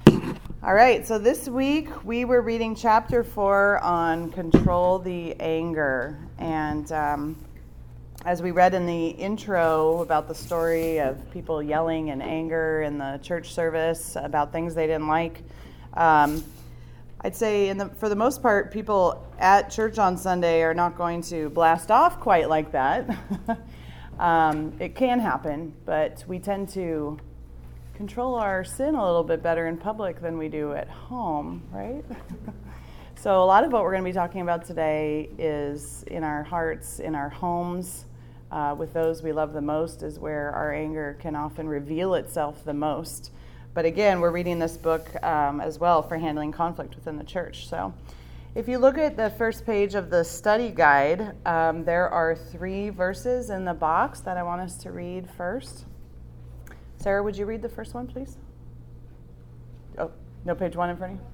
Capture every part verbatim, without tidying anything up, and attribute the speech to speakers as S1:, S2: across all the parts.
S1: All right, so this week we were reading chapter four on control the anger. And um, as we read in the intro about the story of people yelling in anger in the church service about things they didn't like, um, I'd say in the, for the most part, people at church on Sunday are not going to blast off quite like that. um, it can happen, but we tend to control our sin a little bit better in public than we do at home, right? So a lot of what we're going to be talking about today is in our hearts, in our homes, uh, with those we love the most is where our anger can often reveal itself the most. But again, we're reading this book um, as well for handling conflict within the church. So if you look at the first page of the study guide, um, there are three verses in the box that I want us to read first. Sarah, would you read the first one, please? Oh, no page one in front of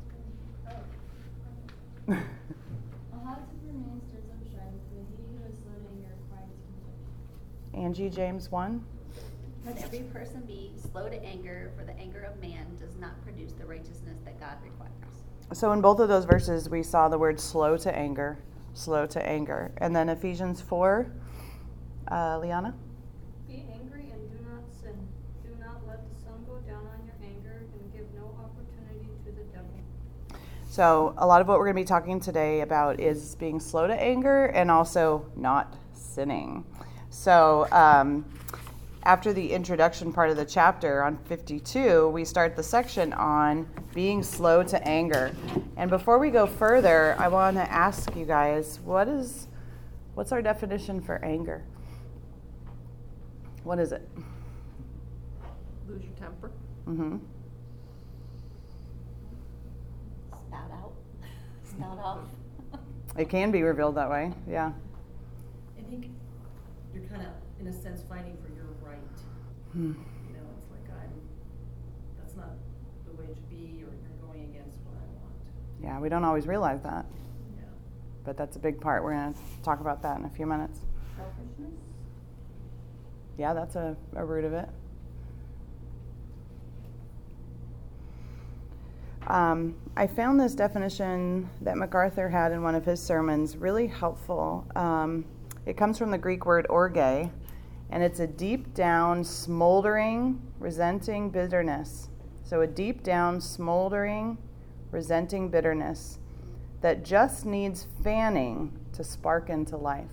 S1: you?
S2: A hot temper man stirs up strife, but he who is slow to anger quiets contempt.
S1: Angie, James one.
S3: Let every person be slow to anger, for the anger of man does not produce the righteousness that God requires.
S1: So in both of those verses, we saw the word slow to anger, slow to anger. And then Ephesians four, uh, Liana?
S4: Be angry and do not sin. Do not let the sun go down on your anger, and give no opportunity to the devil.
S1: So a lot of what we're going to be talking today about is being slow to anger and also not sinning. So um, after the introduction part of the chapter on fifty-two, we start the section on being slow to anger. And before we go further, I want to ask you guys, what is, what's our definition for anger? What is it?
S5: Lose your temper.
S1: Mm-hmm.
S3: Spout out. Spout off.
S1: It can be revealed that way, yeah.
S5: I think you're kind of, in a sense, fighting for your right.
S1: Hmm.
S5: You know, it's like I'm, that's not the way it should be, or you're going against what I want.
S1: Yeah, we don't always realize that,
S5: Yeah.
S1: but that's a big part. We're going to talk about that in a few minutes.
S3: Selfishness.
S1: Yeah, that's a, a root of it. Um, I found this definition that MacArthur had in one of his sermons really helpful. Um, it comes from the Greek word orge, and it's a deep down, smoldering, resenting bitterness. So a deep down, smoldering, resenting bitterness that just needs fanning to spark into life.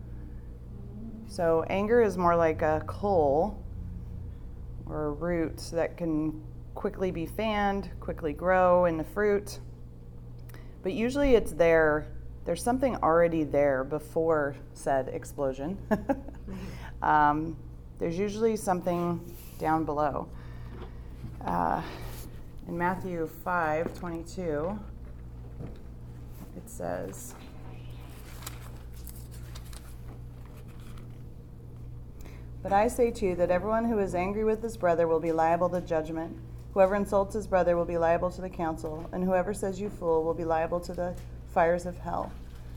S1: So anger is more like a coal or a root that can quickly be fanned, quickly grow in the fruit. But usually it's there, there's something already there before said explosion. um, there's usually something down below. Uh, in Matthew five twenty-two, it says, "But I say to you that everyone who is angry with his brother will be liable to judgment. Whoever insults his brother will be liable to the council, and whoever says you fool will be liable to the fires of hell."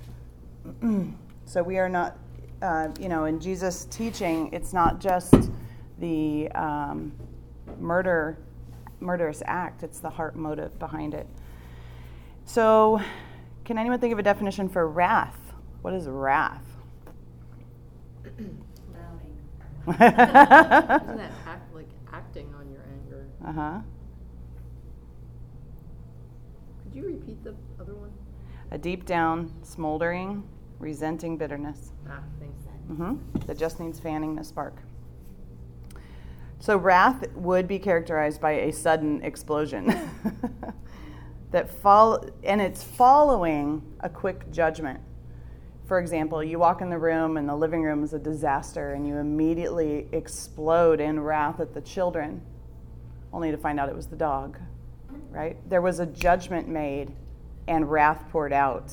S1: So we are not, uh, you know, in Jesus' teaching, it's not just the um, murder, murderous act, it's the heart motive behind it. So can anyone think of a definition for wrath? What is wrath?
S5: Louding.
S6: Isn't that act, like acting on your anger?
S1: Uh-huh.
S6: Could you repeat the other one?
S1: A deep down, smoldering, resenting bitterness.
S6: Ah, thanks.
S1: Mm-hmm. That just needs fanning to spark. So wrath would be characterized by a sudden explosion. that follow, and it's following a quick judgment. For example, you walk in the room and the living room is a disaster and you immediately explode in wrath at the children, only to find out it was the dog, right? There was a judgment made and wrath poured out.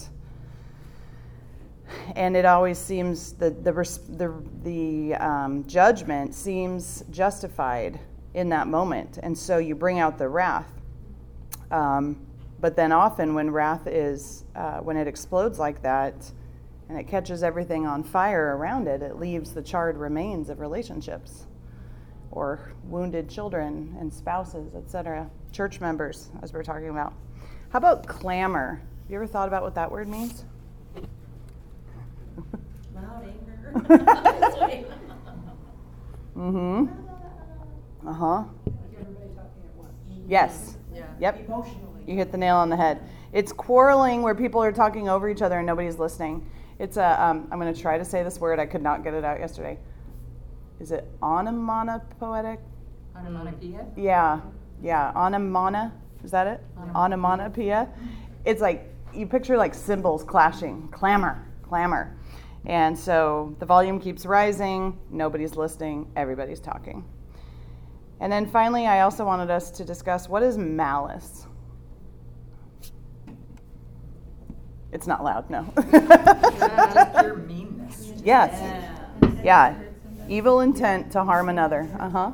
S1: And it always seems, the the the, the um, judgment seems justified in that moment. And so you bring out the wrath. Um, but then often when wrath is, uh, when it explodes like that, and it catches everything on fire around it, it leaves the charred remains of relationships or wounded children and spouses, et cetera. church members, as we're talking about. How about clamor? Have you ever thought about what that word means?
S5: Loud anger.
S1: Mm-hmm. Uh-huh.
S7: Everybody talking at once.
S1: Yes.
S6: Yeah.
S1: Yep.
S7: Emotionally.
S1: You hit the nail on the head. It's quarreling where people are talking over each other and nobody's listening. It's a, um, I'm going to try to say this word. I could not get it out yesterday. Is it onomatopoetic?
S7: Onomatopoeia?
S1: Yeah. Yeah. Onomana. Is that it? Onomatopoeia. It's like, you picture like cymbals clashing. Clamor. Clamor. And so the volume keeps rising. Nobody's listening. Everybody's talking. And then finally, I also wanted us to discuss, what is malice? It's not loud, no.
S7: Just pure meanness.
S1: Yes.
S5: Yeah.
S1: Yeah. Evil intent to harm another. Uh-huh.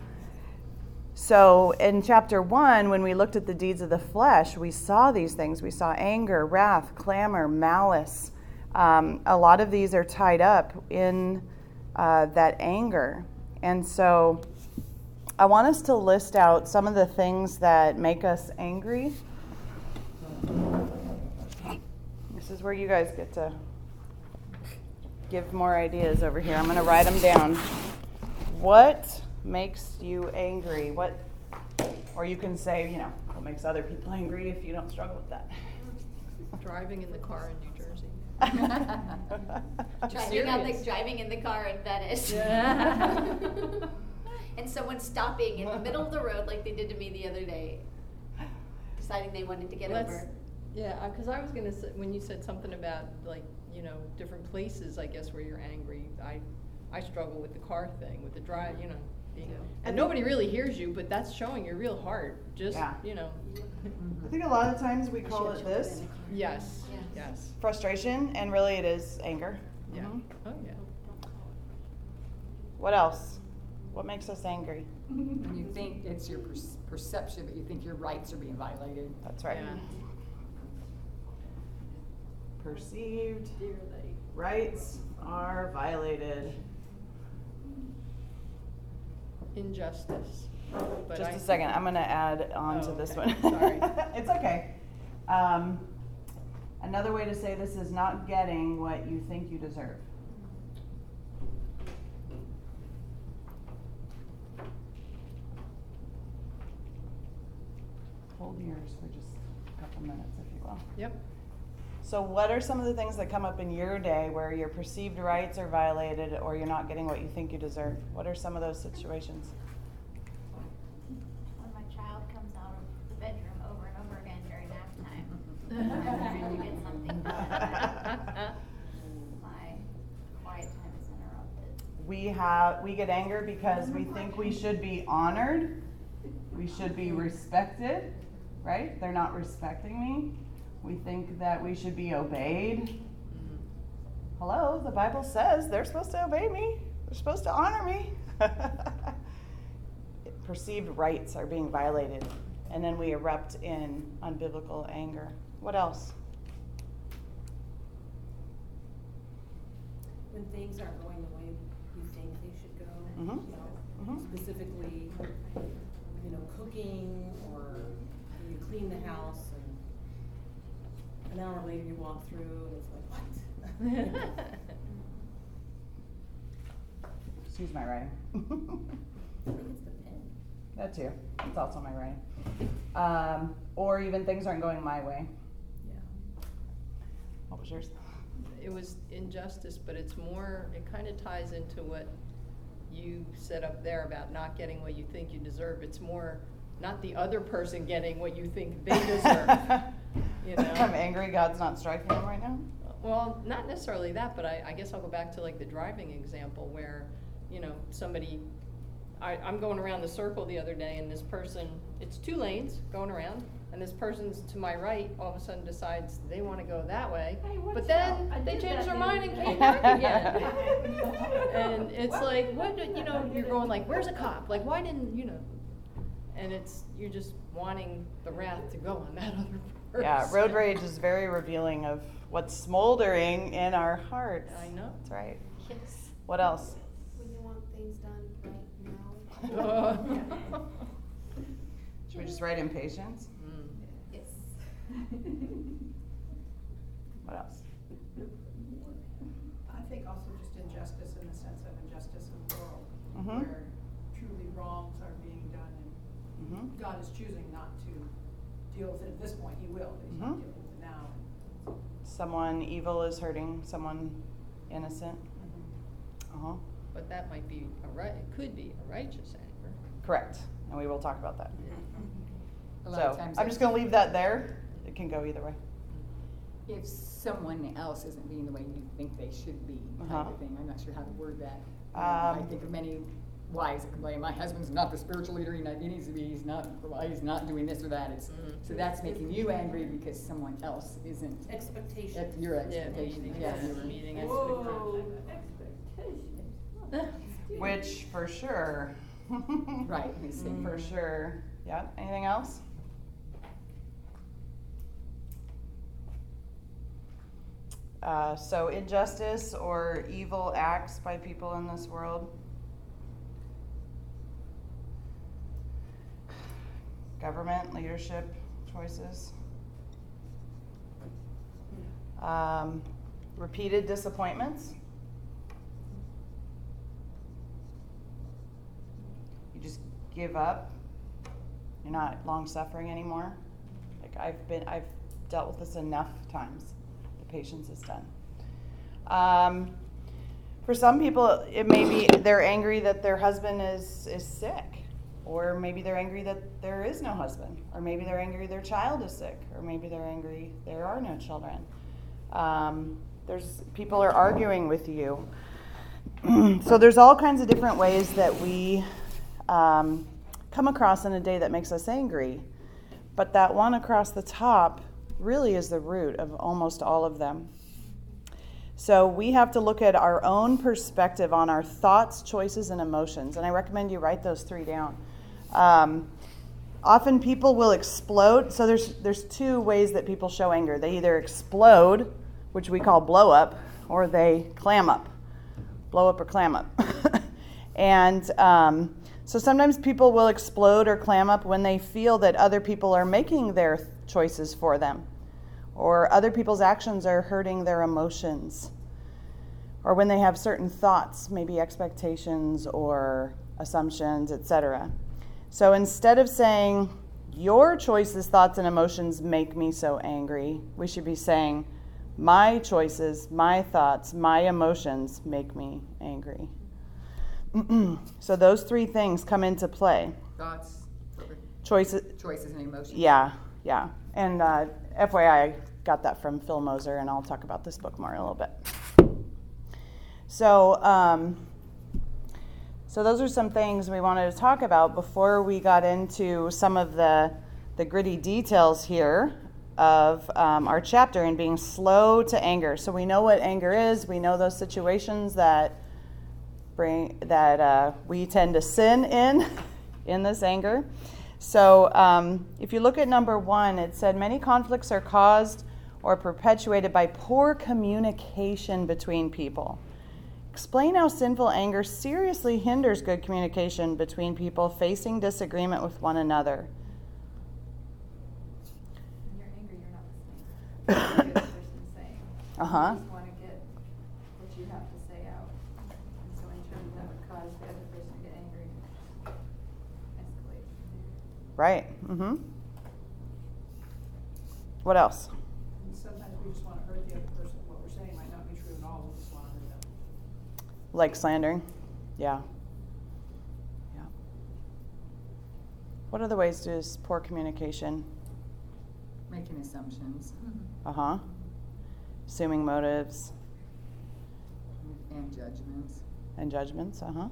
S1: So in chapter one, when we looked at the deeds of the flesh, we saw these things. We saw anger, wrath, clamor, malice. Um, a lot of these are tied up in uh, that anger. And so I want us to list out some of the things that make us angry. This is where you guys get to give more ideas over here. I'm going to write them down. What makes you angry? What, or you can say, you know, what makes other people angry if you don't struggle with that.
S6: Driving in the car in New Jersey.
S3: Driving on the,
S6: Serious.
S3: driving in the car in Venice.
S6: Yeah.
S3: And someone stopping in the middle of the road like they did to me the other day, deciding they wanted to get
S6: Let's-
S3: over.
S6: Yeah, because I was gonna say, when you said something about like, you know, different places, I guess, where you're angry, I, I struggle with the car thing, with the drive, you know, being, and nobody really hears you, but that's showing your real heart, just,
S1: Yeah.
S6: you know,
S1: I think a lot of times we call it this,
S6: yes,
S3: Yeah.
S6: yes,
S1: frustration, and really it is anger.
S6: yeah,
S1: Mhm.
S6: oh, yeah.
S1: What else? What makes us angry?
S7: When you think it's your per- perception that you think your rights are being violated.
S1: That's right.
S6: Yeah.
S1: Perceived rights are violated.
S6: Injustice. But
S1: Just
S6: I-
S1: a second, I'm going to add on
S6: Oh,
S1: to this
S6: okay.
S1: one.
S6: Sorry.
S1: It's okay. Um, another way to say this is not getting what you think you deserve. Hold yours for just a couple minutes, if you will.
S6: Yep.
S1: So what are some of the things that come up in your day where your perceived rights are violated or you're not getting what you think you deserve? What are some of those situations?
S8: When my child comes out of the bedroom over and over again during nap time. I'm trying to get something done. My quiet time is interrupted.
S1: We have we get anger because we think we should be honored. We should be respected, right? They're not respecting me. We think that we should be obeyed. Hello, the Bible says they're supposed to obey me. They're supposed to honor me. Perceived rights are being violated. And then we erupt in unbiblical anger. What else?
S5: When things aren't going the way you think they should go,
S1: Mhm.
S5: you know,
S1: Mhm.
S5: specifically, you know, cooking, or you clean the house and an hour later you walk through and it's like, what?
S1: Excuse my writing.
S5: I think it's the pen.
S1: That too. It's also my writing. Um, or even things aren't going my way.
S5: Yeah.
S1: What was yours?
S6: It was injustice, but it's more, it kind of ties into what you said up there about not getting what you think you deserve. It's more not the other person getting what you think they deserve. You know?
S1: I'm angry God's not striking them right now.
S6: Well, not necessarily that, but I, I guess I'll go back to like the driving example where, you know, somebody, I, I'm going around the circle the other day and this person, it's two lanes going around, and this person's to my right all of a sudden decides they want to go that way,
S4: Hey, watch
S6: but then
S4: out. I
S6: they
S4: did
S6: change
S4: that
S6: their
S4: the
S6: mind
S4: other
S6: and
S4: day.
S6: came back again. And it's like, what, do- you know, you're going like, where's a cop? Like, why didn't, you know? And it's, you're just wanting the wrath to go on that other person.
S1: Yeah, road rage is very revealing of what's smoldering in our hearts.
S6: I know.
S1: That's right.
S8: Yes.
S1: What else?
S8: When you want things done right now.
S6: Uh,
S1: Should we just write impatience?
S6: Mm.
S3: Yes.
S1: What else?
S9: I think also just injustice in the sense of injustice in the world,
S1: Mhm.
S9: where truly wrongs are being done, and
S1: Mm-hmm.
S9: God is choosing not to deal with it at this point. He will, but He's not
S1: Mhm.
S9: dealing with it now.
S1: Someone evil is hurting someone innocent. Uh-huh.
S6: But that might be a right, it could be a righteous anger.
S1: Correct. And we will talk about that.
S7: A lot of
S1: So
S7: times
S1: I'm just going to leave that there. It can go either way.
S7: if someone else isn't being the way you think they should be, type
S1: Uh-huh.
S7: of thing. I'm not sure how to word that. Um, I
S1: Um,
S7: think of many wives that complain, my husband's not the spiritual leader he not- he needs to be, he's not, he's not doing this or that. It's,
S6: Mhm.
S7: so that's making you angry because someone else isn't
S5: Expectation.
S7: at your
S6: Yeah,
S7: expectation.
S6: meeting,
S7: Yeah,
S6: yes,
S7: you're-
S6: meeting
S9: Whoa.
S1: Which for sure.
S7: Right, he's saying.
S1: For sure. Yeah. Anything else? Uh, so injustice or evil acts by people in this world. Government, leadership choices. Um, repeated disappointments. You just give up. You're not long suffering anymore. Like I've been, I've dealt with this enough times. The patience is done. Um, for some people, it may be they're angry that their husband is is sick, or maybe they're angry that there is no husband, or maybe they're angry their child is sick, or maybe they're angry there are no children. Um, there's people are arguing with you. So there's all kinds of different ways that we um, come across in a day that makes us angry. But that one across the top really is the root of almost all of them. So we have to look at our own perspective on our thoughts, choices, and emotions. And I recommend you write those three down. Um, often people will explode. So there's there's two ways that people show anger. They either explode, which we call blow up, or they clam up. Blow up or clam up. And um, so sometimes people will explode or clam up when they feel that other people are making their choices for them, or other people's actions are hurting their emotions, or when they have certain thoughts, maybe expectations or assumptions, et cetera. So instead of saying, your choices, thoughts, and emotions make me so angry, we should be saying, my choices, my thoughts, my emotions make me angry. So those three things come into play.
S7: Thoughts,
S1: Choices,
S7: choices, and emotions.
S1: yeah, yeah. And uh, F Y I, I got that from Phil Moser, and I'll talk about this book more in a little bit. So, um, so those are some things we wanted to talk about before we got into some of the the gritty details here of um, our chapter and being slow to anger. So we know what anger is. We know those situations that bring that uh, we tend to sin in in this anger. So um, if you look at number one, it said many conflicts are caused or perpetuated by poor communication between people. Explain how sinful anger seriously hinders good communication between people facing disagreement with one another.
S2: When you're angry, you're not listening to what the other person's saying.
S1: Uh-huh.
S2: You just want to get what you have to say out. And so in turn, that would cause the other person to get angry and escalate.
S1: Right. Mm-hmm. What else?
S9: And sometimes we just want to hurt the other person. What we're saying might not be true at all. We just want to hurt them.
S1: Like slandering? Yeah. Yeah. What other ways does poor communication?
S7: Making assumptions
S1: Uh-huh. Assuming motives
S7: and judgments.
S1: and judgments. Uh-huh.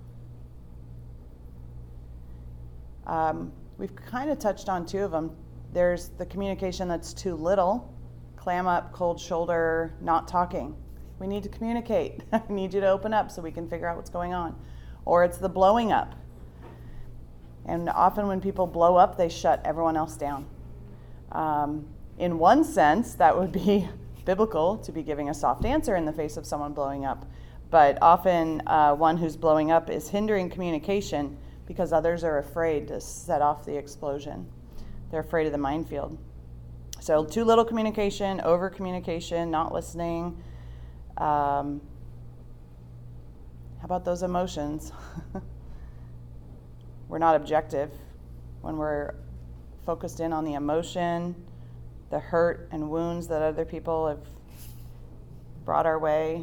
S1: Um, we've kind of touched on two of them. There's the communication that's too little, clam up, cold shoulder, not talking. We need to communicate. I need you to open up so we can figure out what's going on. Or it's the blowing up. And often when people blow up, they shut everyone else down. Um, in one sense, that would be biblical to be giving a soft answer in the face of someone blowing up. But often uh, one who's blowing up is hindering communication because others are afraid to set off the explosion. They're afraid of the minefield. So too little communication, over communication, not listening. Um, how about those emotions? We're not objective when we're focused in on the emotion, the hurt and wounds that other people have brought our way.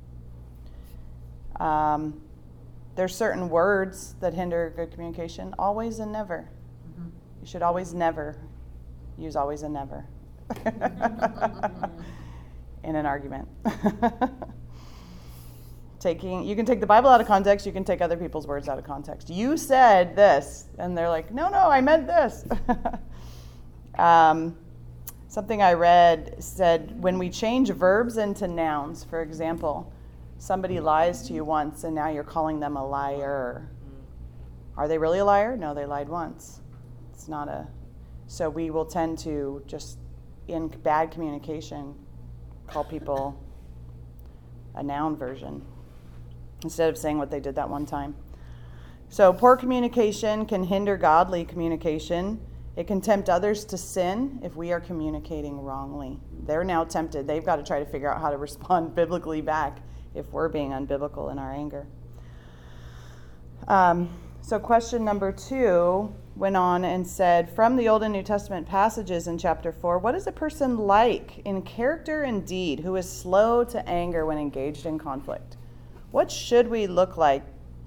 S1: Um, there's certain words that hinder good communication. Always and never.
S7: Mhm.
S1: You should always never use always and never in an argument. Taking, you can take the Bible out of context, you can take other people's words out of context. You said this, and they're like, no, no, I meant this. um, something I read said, when we change verbs into nouns, for example, somebody lies to you once, and now you're calling them a liar. Are they really a liar? No, they lied once. It's not a... So we will tend to just, in bad communication, call people a noun version instead of saying what they did that one time. So poor communication can hinder godly communication. It can tempt others to sin if we are communicating wrongly. They're now tempted. They've got to try to figure out how to respond biblically back if we're being unbiblical in our anger. Um, so question number two went on and said, from the Old and New Testament passages in chapter four, what is a person like in character and deed who is slow to anger when engaged in conflict? What should we look like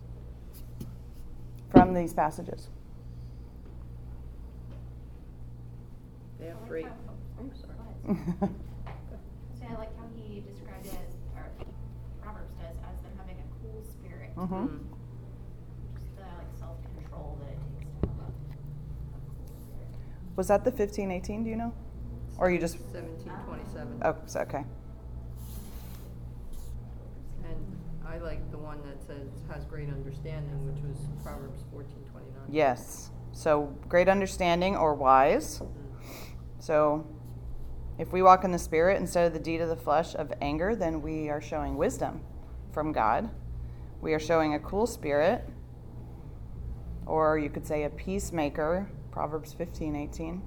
S1: from these passages?
S6: They have three. I'm sorry.
S8: So I like how he described it as, or Proverbs does, as them having a cool spirit.
S1: Mm-hmm.
S8: Just the like self-control that it takes to have a, a cool spirit.
S1: Was that the fifteen eighteen, do you know? Or you just...
S6: Seventeen twenty-seven.
S1: Oh, so- okay.
S6: And I like the one that says, has great understanding, which was Proverbs fourteen twenty-nine.
S1: Yes. So great understanding or wise. So if we walk in the Spirit instead of the deed of the flesh of anger, then we are showing wisdom from God. We are showing a cool spirit, or you could say a peacemaker, Proverbs fifteen eighteen.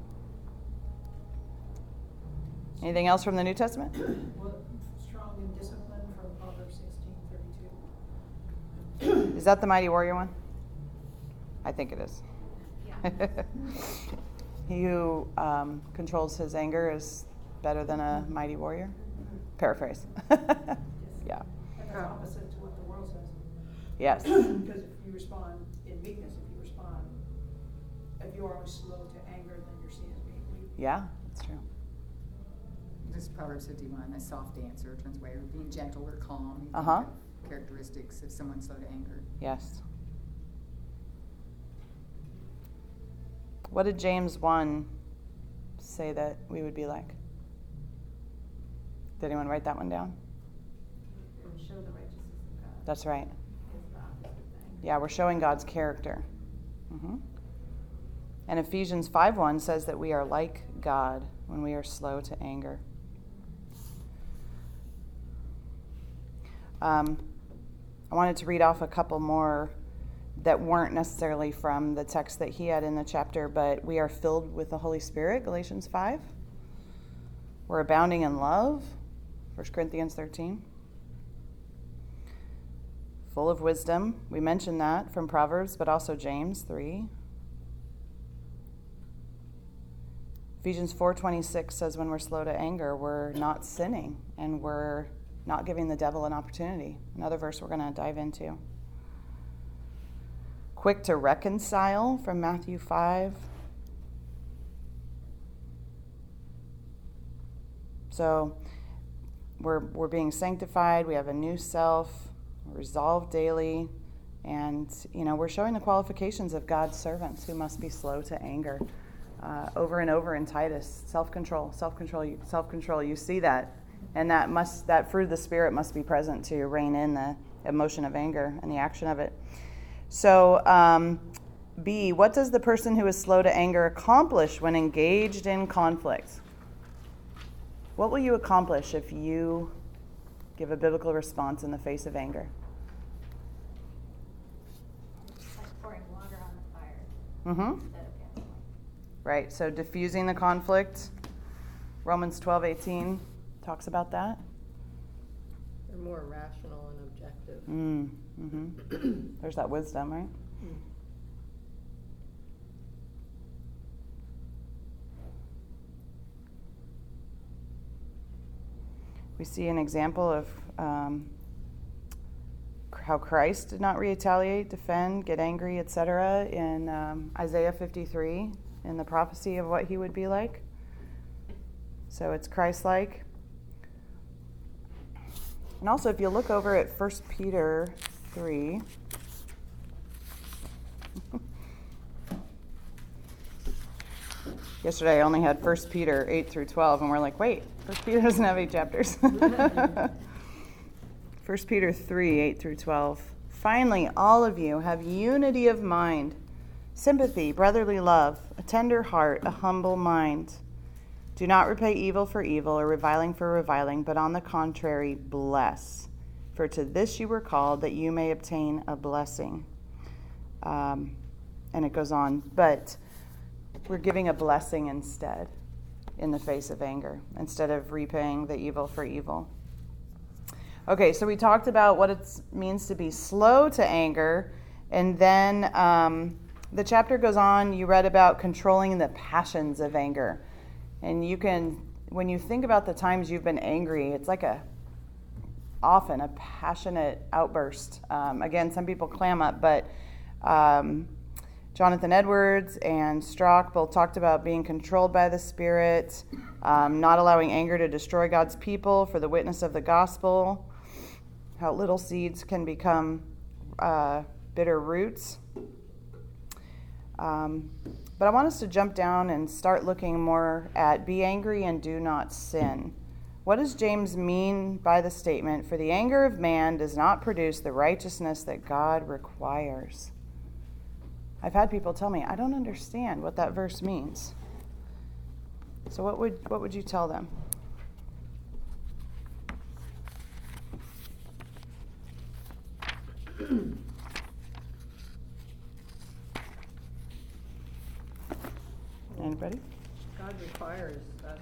S1: Anything else from the New Testament?
S9: Well, strong in discipline from Proverbs sixteen thirty-two.
S1: Is that the Mighty Warrior one? I think it is.
S8: Yeah.
S1: He who um, controls his anger is better than a mighty warrior. Paraphrase. Yeah.
S9: And that's opposite to what the world says.
S1: Yes.
S9: Because if you respond in meekness, if you respond, if you are always slow to anger, then you're seen as being weak.
S1: Yeah, that's true.
S7: This is Proverbs fifty-one, a soft answer turns away, or being gentle or calm. You think
S1: Uh-huh.
S7: of characteristics of someone slow to anger.
S1: Yes. What did James one say that we would be like? Did anyone write that one down?
S2: And show the righteousness of God.
S1: That's right.
S2: Is the opposite thing.
S1: Yeah, we're showing God's character. Mm-hmm. And Ephesians five one says that we are like God when we are slow to anger. Um, I wanted to read off a couple more that weren't necessarily from the text that he had in the chapter, but we are filled with the Holy Spirit, Galatians five. We're abounding in love, First Corinthians thirteen. Full of wisdom, we mentioned that from Proverbs, but also James three. Ephesians four twenty-six says when we're slow to anger, we're not sinning and we're not giving the devil an opportunity. Another verse we're going to dive into. Quick to reconcile from Matthew five. So we're we're being sanctified, we have a new self, we're resolved daily, and you know, we're showing the qualifications of God's servants who must be slow to anger. Uh, over and over in Titus, self-control, self-control, you, self-control. You see that, and that must that fruit of the Spirit must be present to rein in the emotion of anger and the action of it. So, um, B, what does the person who is slow to anger accomplish when engaged in conflict? What will you accomplish if you give a biblical response in the face of anger?
S8: It's like pouring water
S1: Mm-hmm.
S8: instead of gasoline.
S1: Right, so diffusing the conflict. Romans twelve eighteen talks about that.
S6: They're more rational and objective.
S1: Mm, mm-hmm. There's that wisdom, right? We see an example of um, how Christ did not retaliate, defend, get angry, et cetera in um, Isaiah fifty-three, in the prophecy of what he would be like. So it's Christ-like. And also, if you look over at First Peter three, yesterday I only had First Peter eight through twelve, and we're like, wait, First Peter doesn't have eight chapters. First Peter three, eight through twelve. Finally, all of you have unity of mind, sympathy, brotherly love, a tender heart, a humble mind. Do not repay evil for evil or reviling for reviling, but on the contrary, bless. For to this you were called, that you may obtain a blessing. Um, and it goes on, but we're giving a blessing instead in the face of anger, instead of repaying the evil for evil. Okay, so we talked about what it means to be slow to anger, and then um, the chapter goes on. You read about controlling the passions of anger. And you can, when you think about the times you've been angry, it's like a, often a passionate outburst. Um, again, some people clam up, but um, Jonathan Edwards and Strock both talked about being controlled by the Spirit, um, not allowing anger to destroy God's people for the witness of the gospel, how little seeds can become uh, bitter roots. Um, but I want us to jump down and start looking more at be angry and do not sin. What does James mean by the statement, for the anger of man does not produce the righteousness that God requires? I've had people tell me, I don't understand what that verse means. So what would what would you tell them? Anybody?
S6: God requires us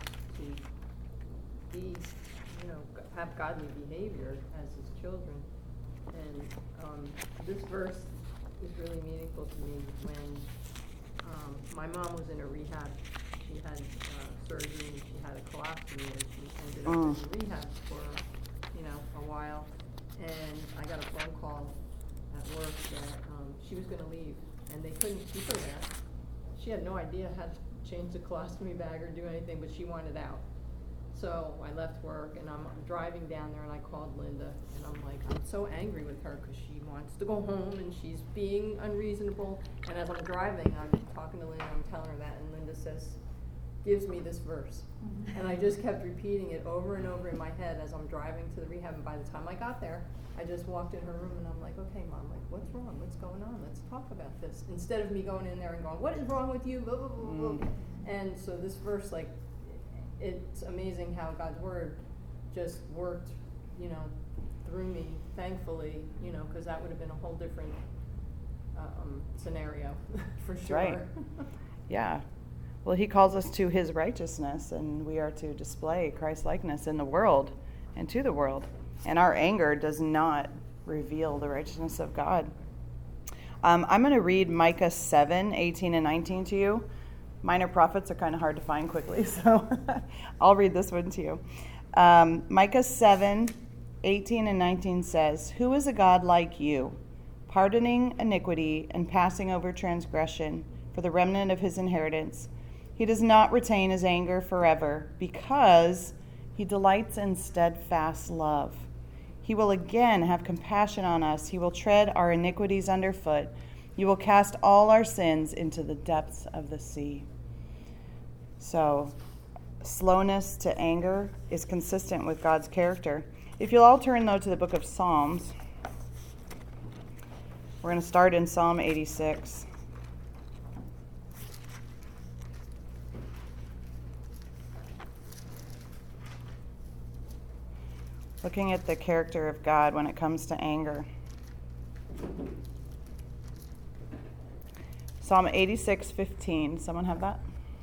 S6: to be, you know, have godly behavior as his children. And um, this verse is really meaningful to me when um, my mom was in a rehab. She had uh, surgery and she had a colostomy, and she ended up
S1: Mm.
S6: in rehab for, you know, a while. And I got a phone call at work that um, she was going to leave, and they couldn't keep her there. She had no idea how to change the colostomy bag or do anything, but she wanted out. So I left work, and I'm driving down there, and I called Linda, and I'm like, I'm so angry with her because she wants to go home, and she's being unreasonable. And as I'm driving, I'm talking to Linda, I'm telling her that, and Linda says, gives me this verse. And I just kept repeating it over and over in my head as I'm driving to the rehab, and by the time I got there, I just walked in her room, and I'm like, okay, Mom, like, what's wrong? What's going on? Let's talk about this. Instead of me going in there and going, what is wrong with you? Blah, blah, blah, blah.
S1: Mm.
S6: And so this verse, like, it's amazing how God's word just worked, you know, through me, thankfully, you know, because that would have been a whole different um, scenario for sure.
S1: Right. Yeah. Well, he calls us to his righteousness, and we are to display Christ-likeness in the world and to the world. And our anger does not reveal the righteousness of God. Um, I'm going to read Micah seven, eighteen and nineteen to you. Minor prophets are kind of hard to find quickly, so I'll read this one to you. Um, Micah seven, eighteen and nineteen says, "Who is a God like you, pardoning iniquity and passing over transgression for the remnant of his inheritance? He does not retain his anger forever, because he delights in steadfast love. He will again have compassion on us. He will tread our iniquities underfoot. You will cast all our sins into the depths of the sea." So, slowness to anger is consistent with God's character. If you'll all turn, though, to the book of Psalms, we're going to start in Psalm eighty-six. Looking at the character of God when it comes to anger. Psalm eighty-six fifteen. Someone have that?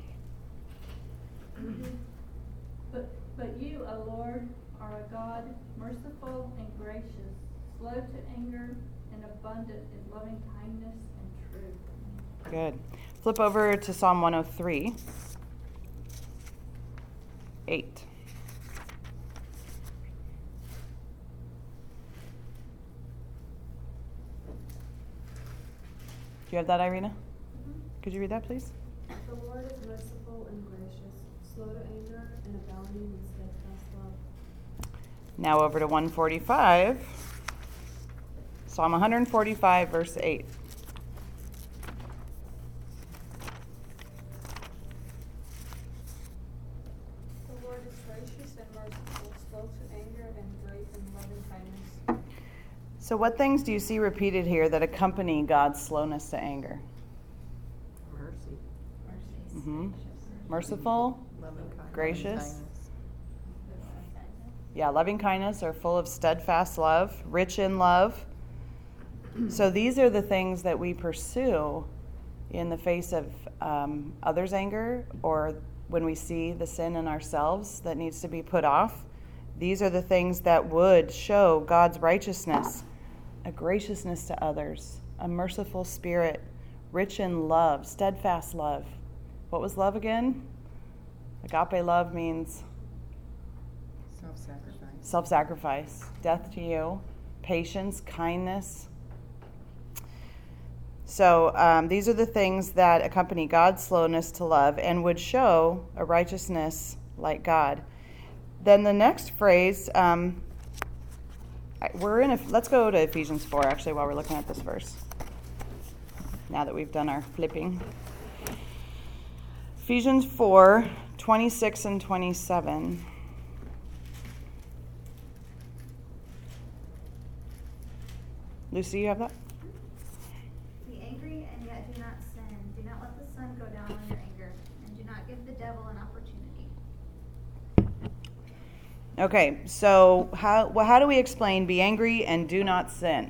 S4: But, but you, O Lord, are a God merciful and gracious, slow to anger and abundant in loving kindness and truth.
S1: Good. Flip over to Psalm one oh three. eight. Do you have that, Irina? Could you read that, please?
S10: The Lord is merciful and gracious, slow to anger and abounding in steadfast love.
S1: Now over to one forty-five. Psalm one forty-five, verse eight.
S10: The Lord is gracious and merciful, slow to anger and great in loving kindness.
S1: So what things do you see repeated here that accompany God's slowness to anger?
S7: Mercy.
S1: Mm-hmm. Merciful, gracious. Yeah, loving kindness or full of steadfast love, rich in love. So these are the things that we pursue in the face of um, others' anger, or when we see the sin in ourselves that needs to be put off. These are the things that would show God's righteousness, a graciousness to others, a merciful spirit, rich in love, steadfast love. What was love again? Agape love means
S7: Self-sacrifice.
S1: self-sacrifice, death to you, patience, kindness. So um, these are the things that accompany God's slowness to love and would show a righteousness like God. Then the next phrase, um, we're in. A, let's go to Ephesians four, actually, while we're looking at this verse. Now that we've done our flipping. Ephesians four, twenty-six and twenty-seven. Lucy, you have that?
S8: Be angry and yet do not sin. Do not let the sun go down on your anger, and do not give the devil an opportunity.
S1: Okay, so how well, how do we explain be angry and do not sin?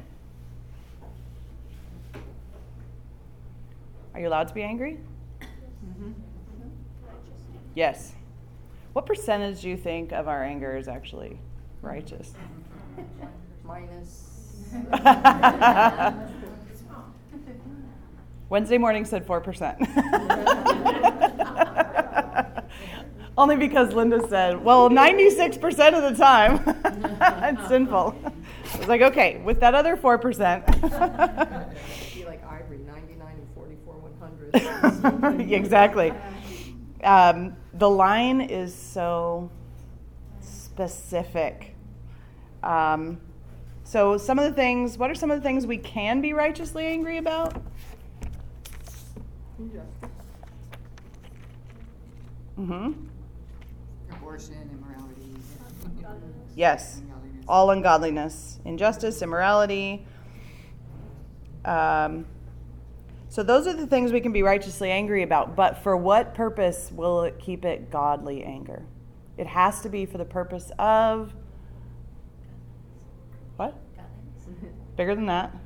S1: Are you allowed to be angry?
S7: Mm-hmm.
S1: Yes. What percentage do you think of our anger is actually righteous?
S6: Minus.
S1: Wednesday morning said four percent. Only because Linda said, well, ninety-six percent of the time it's sinful. I was like, okay, with that other four percent.
S6: Be like Ivory, ninety-nine and forty-four one hundred.
S1: Exactly. Um, the line is so specific. Um, so some of the things, what are some of the things we can be righteously angry about?
S6: Injustice.
S1: Mm-hmm.
S7: Abortion, immorality.
S1: Yes.
S7: Ungodliness.
S1: All ungodliness, injustice, immorality. Um, so those are the things we can be righteously angry about. But for what purpose will it keep it godly anger? It has to be for the purpose of what? Bigger than that.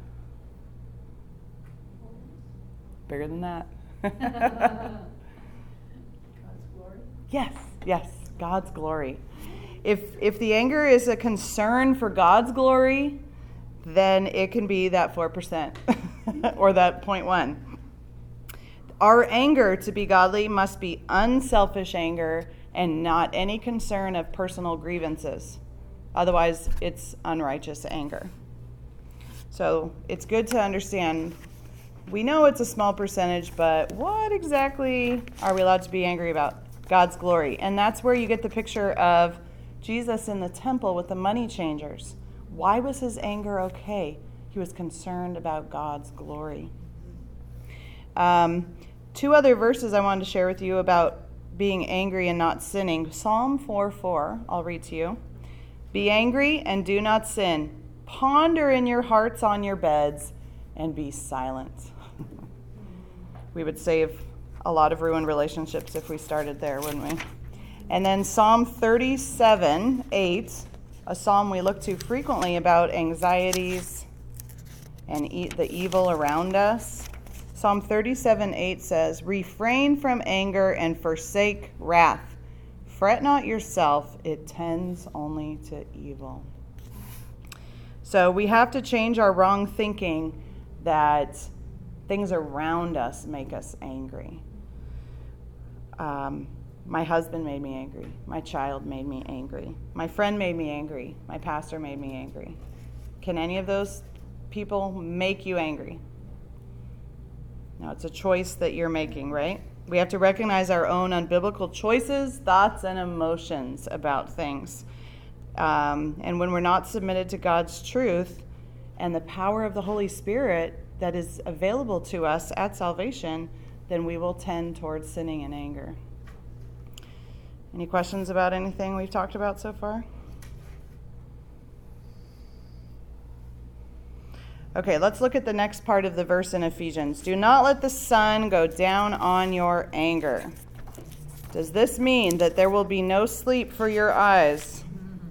S1: Bigger than that.
S2: God's glory.
S1: Yes, yes, God's glory. If if the anger is a concern for God's glory, then it can be that four percent or that zero point one. Our anger to be godly must be unselfish anger and not any concern of personal grievances. Otherwise, it's unrighteous anger. So it's good to understand. We know it's a small percentage, but what exactly are we allowed to be angry about? God's glory. And that's where you get the picture of Jesus in the temple with the money changers. Why was his anger okay? He was concerned about God's glory. Um, two other verses I wanted to share with you about being angry and not sinning. Psalm four four, I'll read to you. Be angry and do not sin. Ponder in your hearts on your beds and be silent. We would save a lot of ruined relationships if we started there, wouldn't we? And then Psalm thirty-seven eight, a psalm we look to frequently about anxieties and e- the evil around us. Psalm thirty-seven eight says, refrain from anger and forsake wrath. Fret not yourself, it tends only to evil. So we have to change our wrong thinking that things around us make us angry. Um, my husband made me angry. My child made me angry. My friend made me angry. My pastor made me angry. Can any of those people make you angry? No, it's a choice that you're making, right? We have to recognize our own unbiblical choices, thoughts, and emotions about things. Um, and when we're not submitted to God's truth and the power of the Holy Spirit that is available to us at salvation, then we will tend towards sinning and anger. Any questions about anything we've talked about so far? Okay, let's look at the next part of the verse in Ephesians. Do not let the sun go down on your anger. Does this mean that there will be no sleep for your eyes?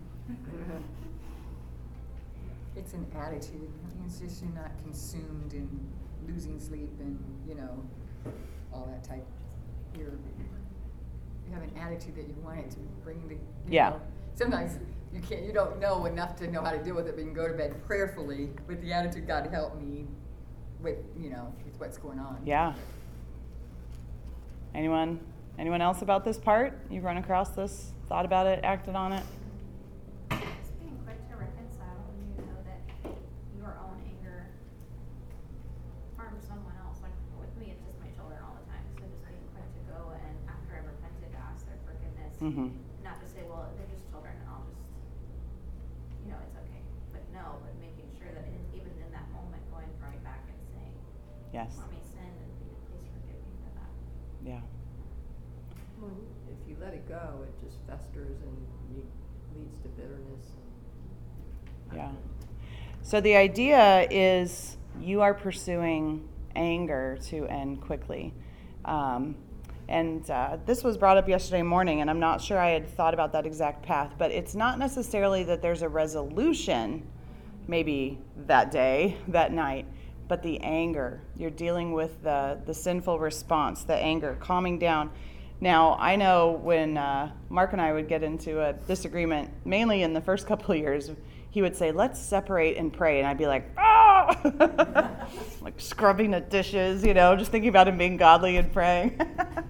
S7: It's an attitude. I mean, it's just you're not consumed in losing sleep and, you know, all that type. You're, you have an attitude that you want it to bring the, you
S1: Yeah.
S7: know. Sometimes you can't, you don't know enough to know how to deal with it, but you can go to bed prayerfully with the attitude, God help me with, you know, with what's going on.
S1: Yeah. Anyone? Anyone else about this part? You've run across this, thought about it, acted on it?
S8: Just being quick to reconcile when you know that your own anger harms someone else. Like with me, it's just my children all the time. So just being quick to go and after I've repented to ask their forgiveness,
S1: Mm-hmm.
S8: not to say, well, they're just children and I'll just, you know, it's okay. But no, but making sure that in, even in that moment, going right back and saying,
S1: Yes.
S8: Mommy sinned and please forgive me for that.
S1: Yeah.
S6: If you let it go, it just festers and you, leads to bitterness. And
S1: Yeah. So the idea is you are pursuing anger to end quickly. Um, and uh, this was brought up yesterday morning, and I'm not sure I had thought about that exact path, but it's not necessarily that there's a resolution maybe that day, that night, but the anger. You're dealing with the, the sinful response, the anger, calming down. Now, I know when uh, Mark and I would get into a disagreement, mainly in the first couple of years, he would say, let's separate and pray. And I'd be like, ah! Like scrubbing the dishes, you know, just thinking about him being godly and praying.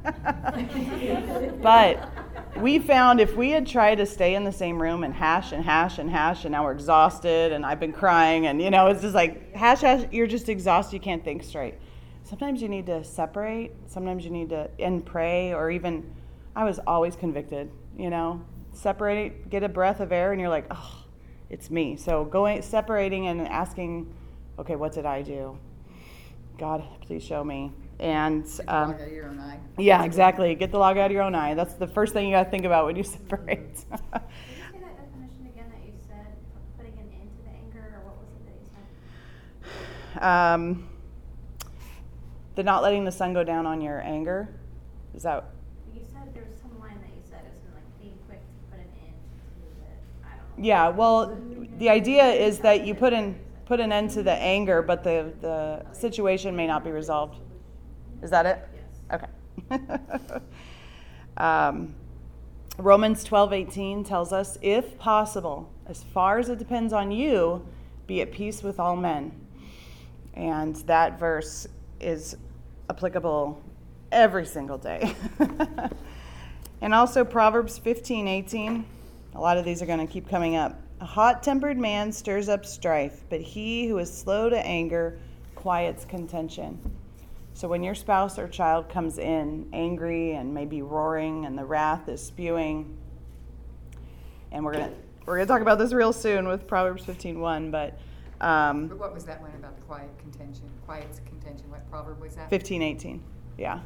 S1: But we found if we had tried to stay in the same room and hash and hash and hash, and now we're exhausted, and I've been crying, and, you know, it's just like, hash, hash, you're just exhausted, you can't think straight. Sometimes you need to separate. Sometimes you need to and pray, or even, I was always convicted, you know, separate, get a breath of air, and you're like, oh, it's me. So going, separating and asking, okay, what did I do? God, please show me. And
S7: Get the
S1: um,
S7: log out of your own eye.
S1: yeah, exactly. Get the log out of your own eye. That's the first thing you got to think about when you separate.
S8: Can you say that definition again that you said, putting an end to the anger, or what was it that you said?
S1: um, the not letting the sun go down on your anger. Is that?
S8: You said there was some line that you said it was like being quick to put an end to the, I don't know.
S1: Yeah, well, the idea is that you put an put an end to the anger, but the, the situation may not be resolved. Is that it?
S8: Yes.
S1: Okay. um, Romans twelve eighteen tells us, if possible, as far as it depends on you, be at peace with all men. And that verse is applicable every single day. And also Proverbs fifteen eighteen. A lot of these are going to keep coming up. A hot-tempered man stirs up strife, but he who is slow to anger quiets contention. So when your spouse or child comes in angry and maybe roaring and the wrath is spewing, and we're going to we're going to talk about this real soon with Proverbs fifteen one, but um,
S7: But what was that one about the quiet contention? Quiet contention, what proverb was that?
S1: fifteen eighteen, yeah.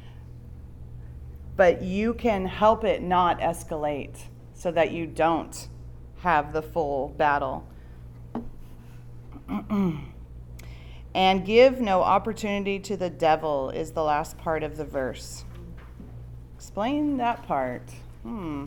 S1: But you can help it not escalate so that you don't have the full battle. And give no opportunity to the devil is the last part of the verse. Explain that part. Hmm.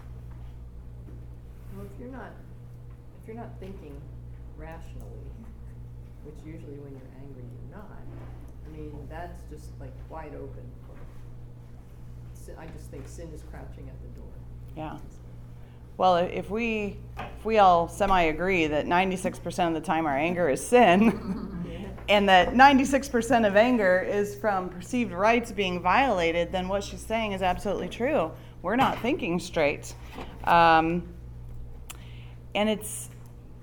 S6: well, if you're not, if you're not thinking rationally, which usually when you're angry you're not, I mean, that's just like wide open for, sin- I just think sin is crouching at the door.
S1: Yeah. Well, if we if we all semi-agree that ninety-six percent of the time our anger is sin, and that ninety-six percent of anger is from perceived rights being violated, then what she's saying is absolutely true. We're not thinking straight. Um, and it's,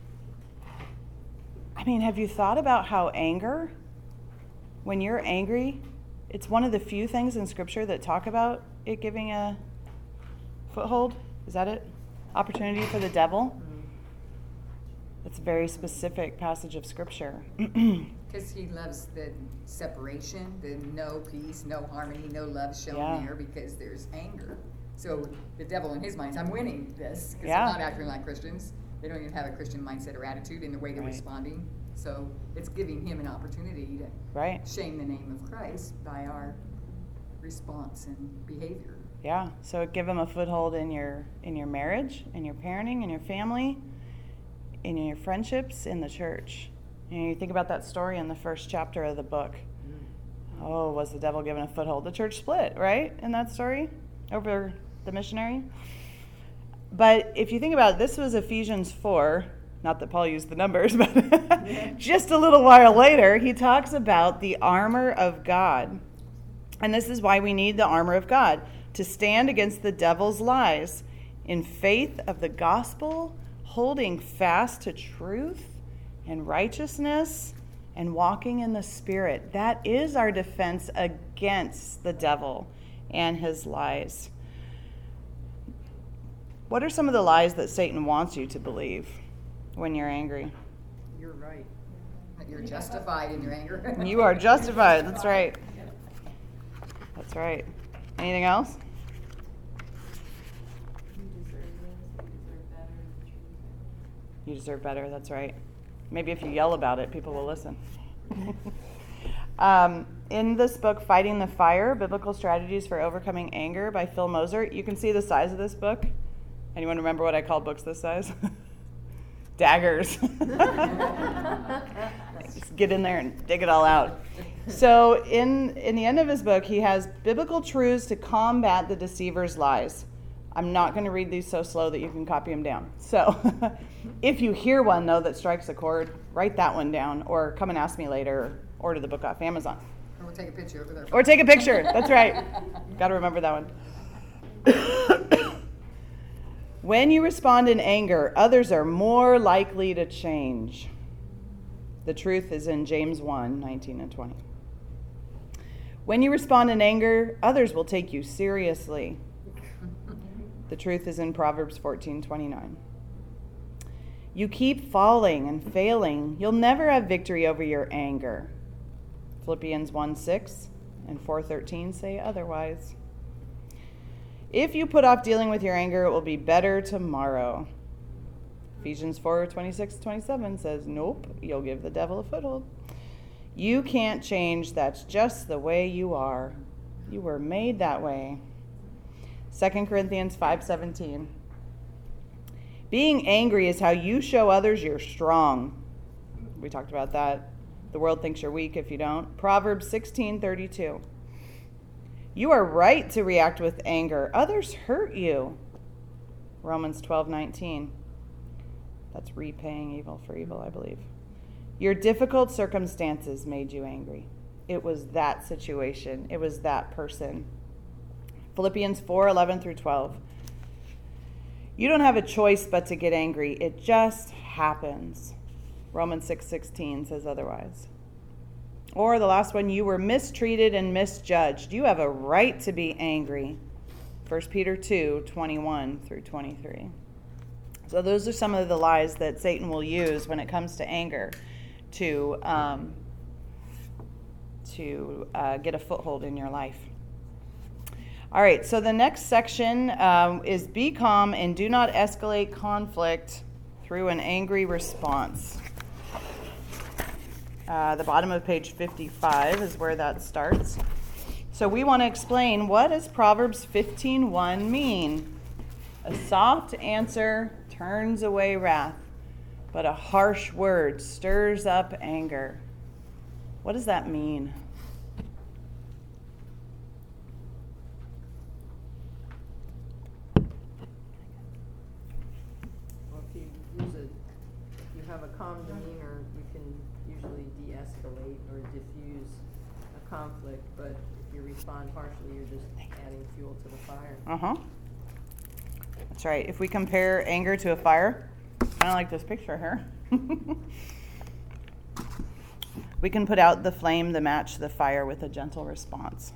S1: I mean, have you thought about how anger, when you're angry, it's one of the few things in Scripture that talk about it giving a foothold? Is that it? Opportunity for the devil? That's a very specific passage of Scripture.
S7: Because he loves the separation, the no peace, no harmony, no love shown
S1: Yeah.
S7: there because there's anger. So the devil in his mind is, I'm winning this because
S1: Yeah.
S7: they're not acting like Christians. They don't even have a Christian mindset or attitude in the way they're
S1: Right.
S7: responding. So it's giving him an opportunity to
S1: Right.
S7: shame the name of Christ by our response and behavior.
S1: Yeah. So give him a foothold in your in your marriage, in your parenting, in your family, in your friendships, in the church. You know, you think about that story in the first chapter of the book. Oh, was the devil given a foothold? The church split, right? In that story over the missionary. But if you think about it, this was Ephesians four. Not that Paul used the numbers, but just a little while later, he talks about the armor of God. And this is why we need the armor of God, to stand against the devil's lies in faith of the gospel, holding fast to truth and righteousness and walking in the Spirit. That is our defense against the devil and his lies. What are some of the lies that Satan wants you to believe when you're angry?
S6: You're right.
S7: That you're justified in your anger.
S1: You are justified. That's right. That's right. Anything else? You deserve better. That's right. Maybe if you yell about it, people will listen. um, in this book, Fighting the Fire, Biblical Strategies for Overcoming Anger by Phil Moser, you can see the size of this book. Anyone remember what I called books this size? Daggers. Just get in there and dig it all out. So in, in the end of his book, he has biblical truths to combat the deceiver's lies. I'm not going to read these so slow that you can copy them down. So if you hear one, though, that strikes a chord, write that one down or come and ask me later or order the book off Amazon.
S7: Or we'll take a picture over there.
S1: Or take a picture. That's right. Got to remember that one. When you respond in anger, others are more likely to change. The truth is in James one, nineteen and twenty. When you respond in anger, others will take you seriously. The truth is in Proverbs fourteen, twenty-nine. You keep falling and failing. You'll never have victory over your anger. Philippians one, six and four, thirteen say otherwise. If you put off dealing with your anger, it will be better tomorrow. Ephesians four, twenty-six, twenty-seven says, nope, you'll give the devil a foothold. You can't change. That's just the way you are. You were made that way. Second Corinthians five, seventeen. Being angry is how you show others you're strong. We talked about that. The world thinks you're weak if you don't. Proverbs sixteen, thirty-two. You are right to react with anger. Others hurt you. Romans twelve, nineteen. That's repaying evil for evil, I believe. Your difficult circumstances made you angry. It was that situation. It was that person. Philippians four, eleven through twelve. You don't have a choice but to get angry. It just happens. Romans six, sixteen says otherwise. Or the last one, you were mistreated and misjudged. You have a right to be angry. First Peter two, twenty-one through twenty-three. So those are some of the lies that Satan will use when it comes to anger to, um, to uh, get a foothold in your life. All right, so the next section um, is be calm and do not escalate conflict through an angry response. Uh, the bottom of page fifty-five is where that starts. So we want to explain, what does Proverbs fifteen one mean? A soft answer turns away wrath, but a harsh word stirs up anger. What does that mean?
S6: have a calm demeanor, you can usually de-escalate or diffuse a conflict, but if you respond harshly, you're just adding fuel to the fire.
S1: Uh-huh. That's right. If we compare anger to a fire, kind of like this picture here, we can put out the flame to match the fire with a gentle response.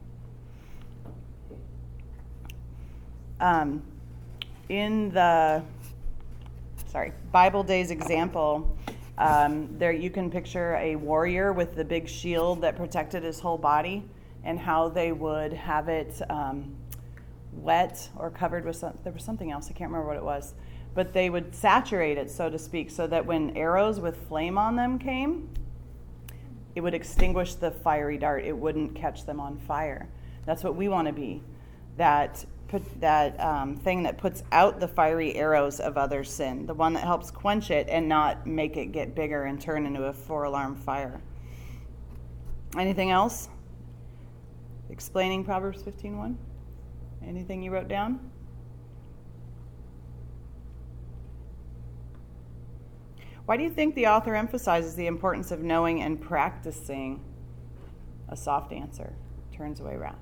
S1: Um, in the, sorry, Bible Days example, um, there you can picture a warrior with the big shield that protected his whole body, and how they would have it um, wet or covered with some, there was something else, I can't remember what it was, but they would saturate it, so to speak, so that when arrows with flame on them came, it would extinguish the fiery dart. It wouldn't catch them on fire. That's what we want to be, that put, that um, thing that puts out the fiery arrows of other sin, the one that helps quench it and not make it get bigger and turn into a four-alarm fire. Anything else? Explaining Proverbs fifteen one? Anything you wrote down? Why do you think the author emphasizes the importance of knowing and practicing a soft answer turns away wrath?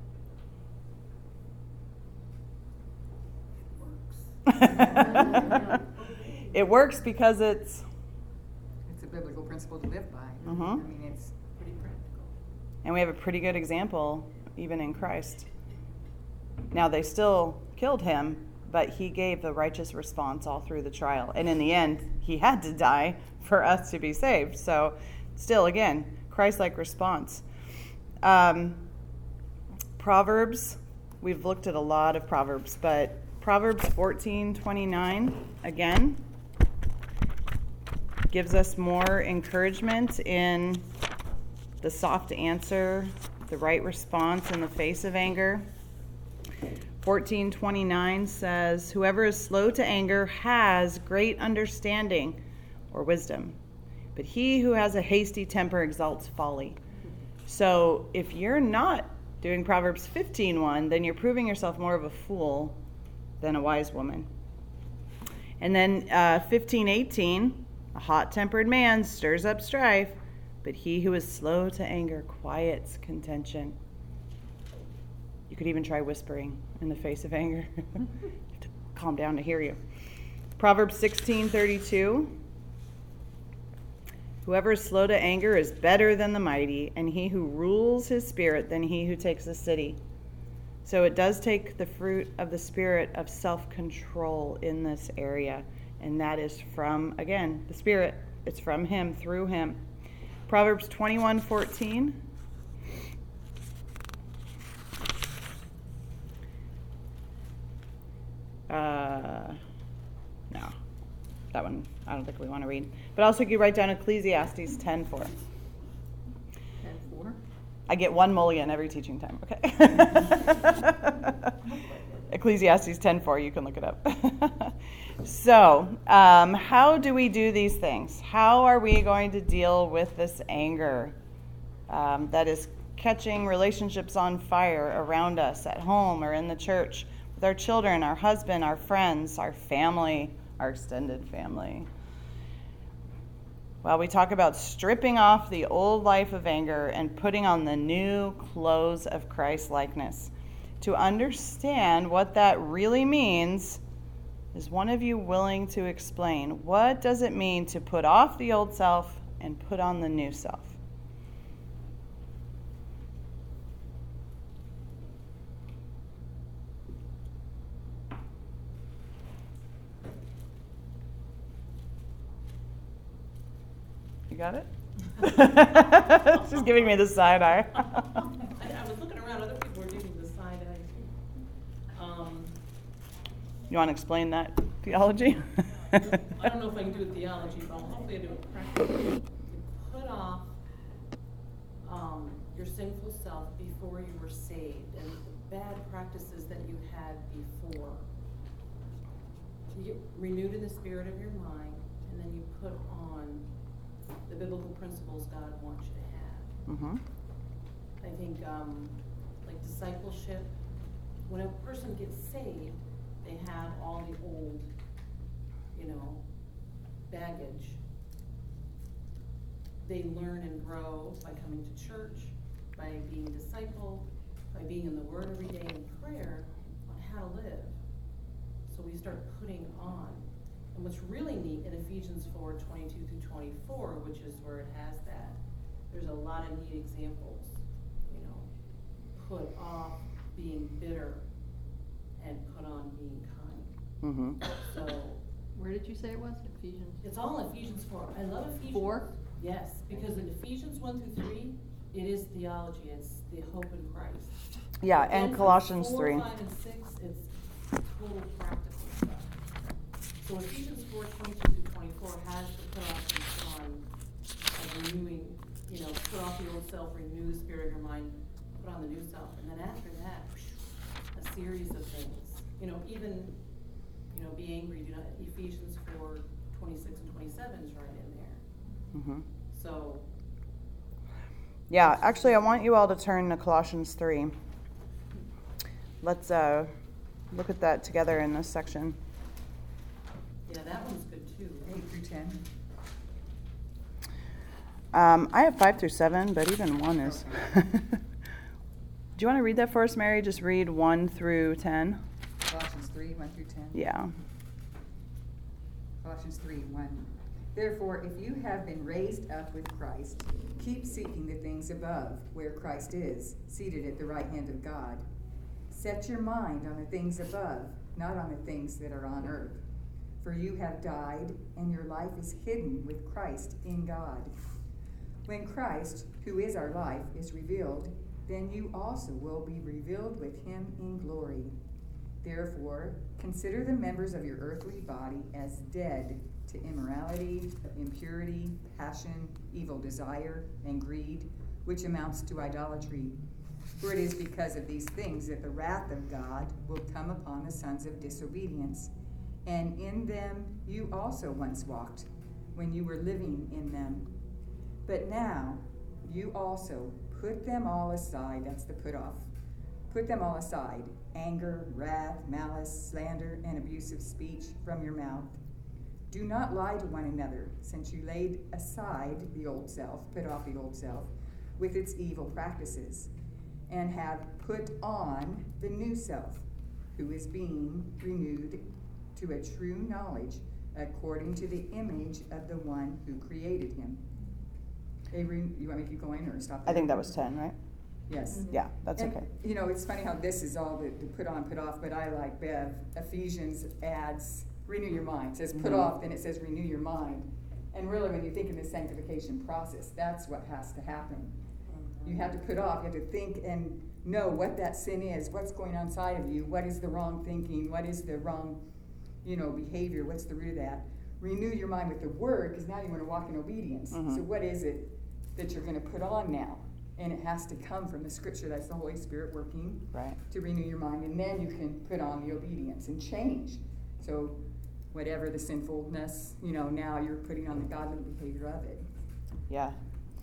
S1: It works because it's
S7: It's a biblical principle to live by.
S1: Mhm.
S7: I mean, it's
S5: Pretty practical.
S1: and we have a pretty good example even in Christ. Now they still killed him, but he gave the righteous response all through the trial. And in the end, he had to die for us to be saved. So still, again, Christ-like response. Um, Proverbs, we've looked at a lot of Proverbs, but Proverbs fourteen twenty-nine, again, gives us more encouragement in the soft answer, the right response in the face of anger. fourteen twenty-nine says, "Whoever is slow to anger has great understanding or wisdom, but he who has a hasty temper exalts folly." So if you're not doing Proverbs fifteen one, then you're proving yourself more of a fool than a wise woman. And then uh, fifteen eighteen, "A hot-tempered man stirs up strife, but he who is slow to anger quiets contention." You could even try whispering in the face of anger to calm down to hear you. Proverbs sixteen thirty-two, "Whoever is slow to anger is better than the mighty, and he who rules his spirit than he who takes a city." So it does take the fruit of the spirit of self-control in this area, and that is from, again, the Spirit. It's from him, through him. Proverbs twenty-one fourteen. Uh, no, that one I don't think we want to read. But also, you write down Ecclesiastes ten four.
S6: ten four?
S1: I get one mulligan every teaching time, okay? Ecclesiastes ten four, you can look it up. So, um, how do we do these things? How are we going to deal with this anger um, that is catching relationships on fire around us at home or in the church, with our children, our husband, our friends, our family, our extended family? Well, we talk about stripping off the old life of anger and putting on the new clothes of Christ-likeness. To understand what that really means, is one of you willing to explain, what does it mean to put off the old self and put on the new self? You got it? She's giving me the side eye.
S5: I, I was looking around, other people were giving the side eye too. Um,
S1: You want to explain that theology?
S5: I don't know if I can do a theology, but hopefully I do it practically. You put off um, your sinful self before you were saved, and the bad practices that you had before. You get renewed in the spirit of your mind, and then you put on the biblical principles God wants you to have.
S1: Mm-hmm.
S5: I think, um, like discipleship, when a person gets saved, they have all the old, you know, baggage. They learn and grow by coming to church, by being discipled, by being in the Word every day in prayer on how to live. So we start putting on. And what's really neat in Ephesians four, twenty-two through twenty-four, which is where it has that, there's a lot of neat examples. You know, put off being bitter and put on being kind.
S1: Mm-hmm.
S5: So
S6: Where did you say it was? Ephesians?
S5: it's all in Ephesians four. I love Ephesians.
S6: Four?
S5: Yes, because in Ephesians one through three, it is theology. It's the hope in Christ.
S1: Yeah,
S5: Then
S1: and
S5: from
S1: Colossians
S5: four,
S1: three.
S5: five, and six, it's total practical stuff. So Ephesians four, twenty-two through twenty-four has the put off and put on of renewing, you know, put off the old self, renew the spirit of your mind, put on the new self. And then after that, a series of things. You know, even, you know, be angry, do not, Ephesians four, twenty-six and twenty-seven is right in there.
S1: Mm-hmm.
S5: So,
S1: Yeah, actually, I want you all to turn to Colossians three. Let's uh, look at that together in this section.
S5: yeah, that one's good too.
S7: Eight through ten.
S1: Um, I have five through seven, but even one is. Do you want to read that for us, Mary? Just read one through ten.
S7: Colossians three, one through ten.
S1: Yeah.
S7: Colossians three, one. Therefore, if you have been raised up with Christ, keep seeking the things above, where Christ is, seated at the right hand of God. Set your mind on the things above, not on the things that are on earth. For you have died, and your life is hidden with Christ in God. When Christ, who is our life, is revealed, then you also will be revealed with him in glory. Therefore, consider the members of your earthly body as dead to immorality, impurity, passion, evil desire, and greed, which amounts to idolatry. For it is because of these things that the wrath of God will come upon the sons of disobedience. And in them you also once walked, when you were living in them. But now you also put them all aside. That's the put off. Put them all aside. Anger, wrath, malice, slander, and abusive speech from your mouth. Do not lie to one another, since you laid aside the old self, put off the old self, with its evil practices, and have put on the new self, who is being renewed to a true knowledge according to the image of the one who created him. Avery, you want me to keep going or stop there?
S1: I think that was ten, right?
S7: Yes.
S1: Yeah, that's
S7: And,
S1: okay.
S7: You know, it's funny how this is all the, the put on, put off, but I like Bev. Ephesians adds renew your mind. It says put
S1: Mhm.
S7: off, then it says renew your mind. And really, when you think in the sanctification process, that's what has to happen. You have to put off, you have to think and know what that sin is, what's going on inside of you, what is the wrong thinking, what is the wrong, you know, behavior, what's the root of that. Renew your mind with the word, because now you want to walk in obedience.
S1: Mhm.
S7: So what is it that you're going to put on now? And it has to come from the scripture. That's the Holy Spirit working
S1: Right.
S7: to renew your mind, and then you can put on the obedience and change. So whatever the sinfulness, you know, now you're putting on the godly behavior of it.
S1: Yeah.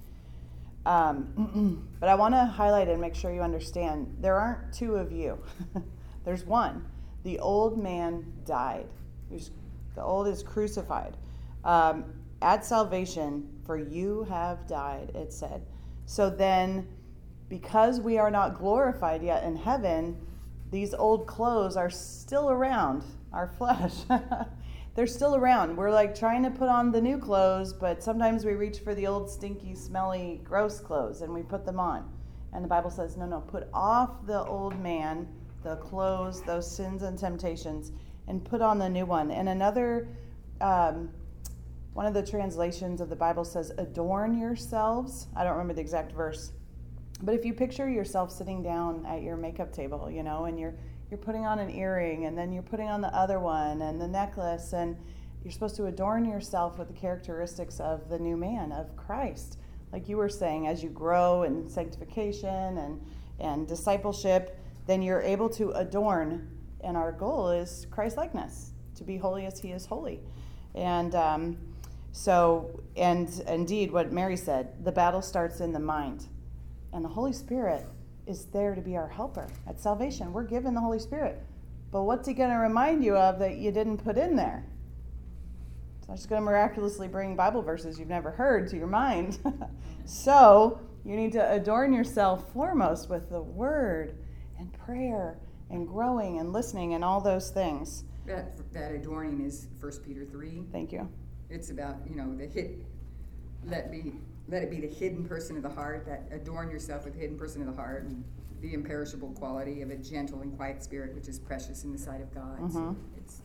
S1: Um, but I want to highlight and make sure you understand there aren't two of you. There's one. The old man died. There's, the old is crucified. Um, at salvation, for you have died, it said. So then, because we are not glorified yet in heaven, these old clothes are still around, our flesh. They're still around. We're like trying to put on the new clothes, but sometimes we reach for the old stinky, smelly, gross clothes and we put them on. And the Bible says, no, no, put off the old man, the clothes, those sins and temptations, and put on the new one. And another, um, one of the translations of the Bible says, adorn yourselves. I don't remember the exact verse. But if you picture yourself sitting down at your makeup table, you know, and you're you're putting on an earring, and then you're putting on the other one, and the necklace, and you're supposed to adorn yourself with the characteristics of the new man, of Christ. Like you were saying, as you grow in sanctification and, and discipleship, then you're able to adorn, and our goal is Christ-likeness, to be holy as he is holy. And um, so, and indeed, what Mary said, the battle starts in the mind. And the Holy Spirit is there to be our helper. At salvation, we're given the Holy Spirit. But what's he going to remind you of that you didn't put in there? It's not just going to miraculously bring Bible verses you've never heard to your mind. So you need to adorn yourself foremost with the Word and prayer and growing and listening and all those things.
S7: That, that adorning is First Peter three.
S1: Thank you.
S7: It's about, you know, the hid, let be, let it be the hidden person of the heart, that adorn yourself with the hidden person of the heart, and the imperishable quality of a gentle and quiet spirit, which is precious in the sight of God.
S1: Mm-hmm.
S7: So it's,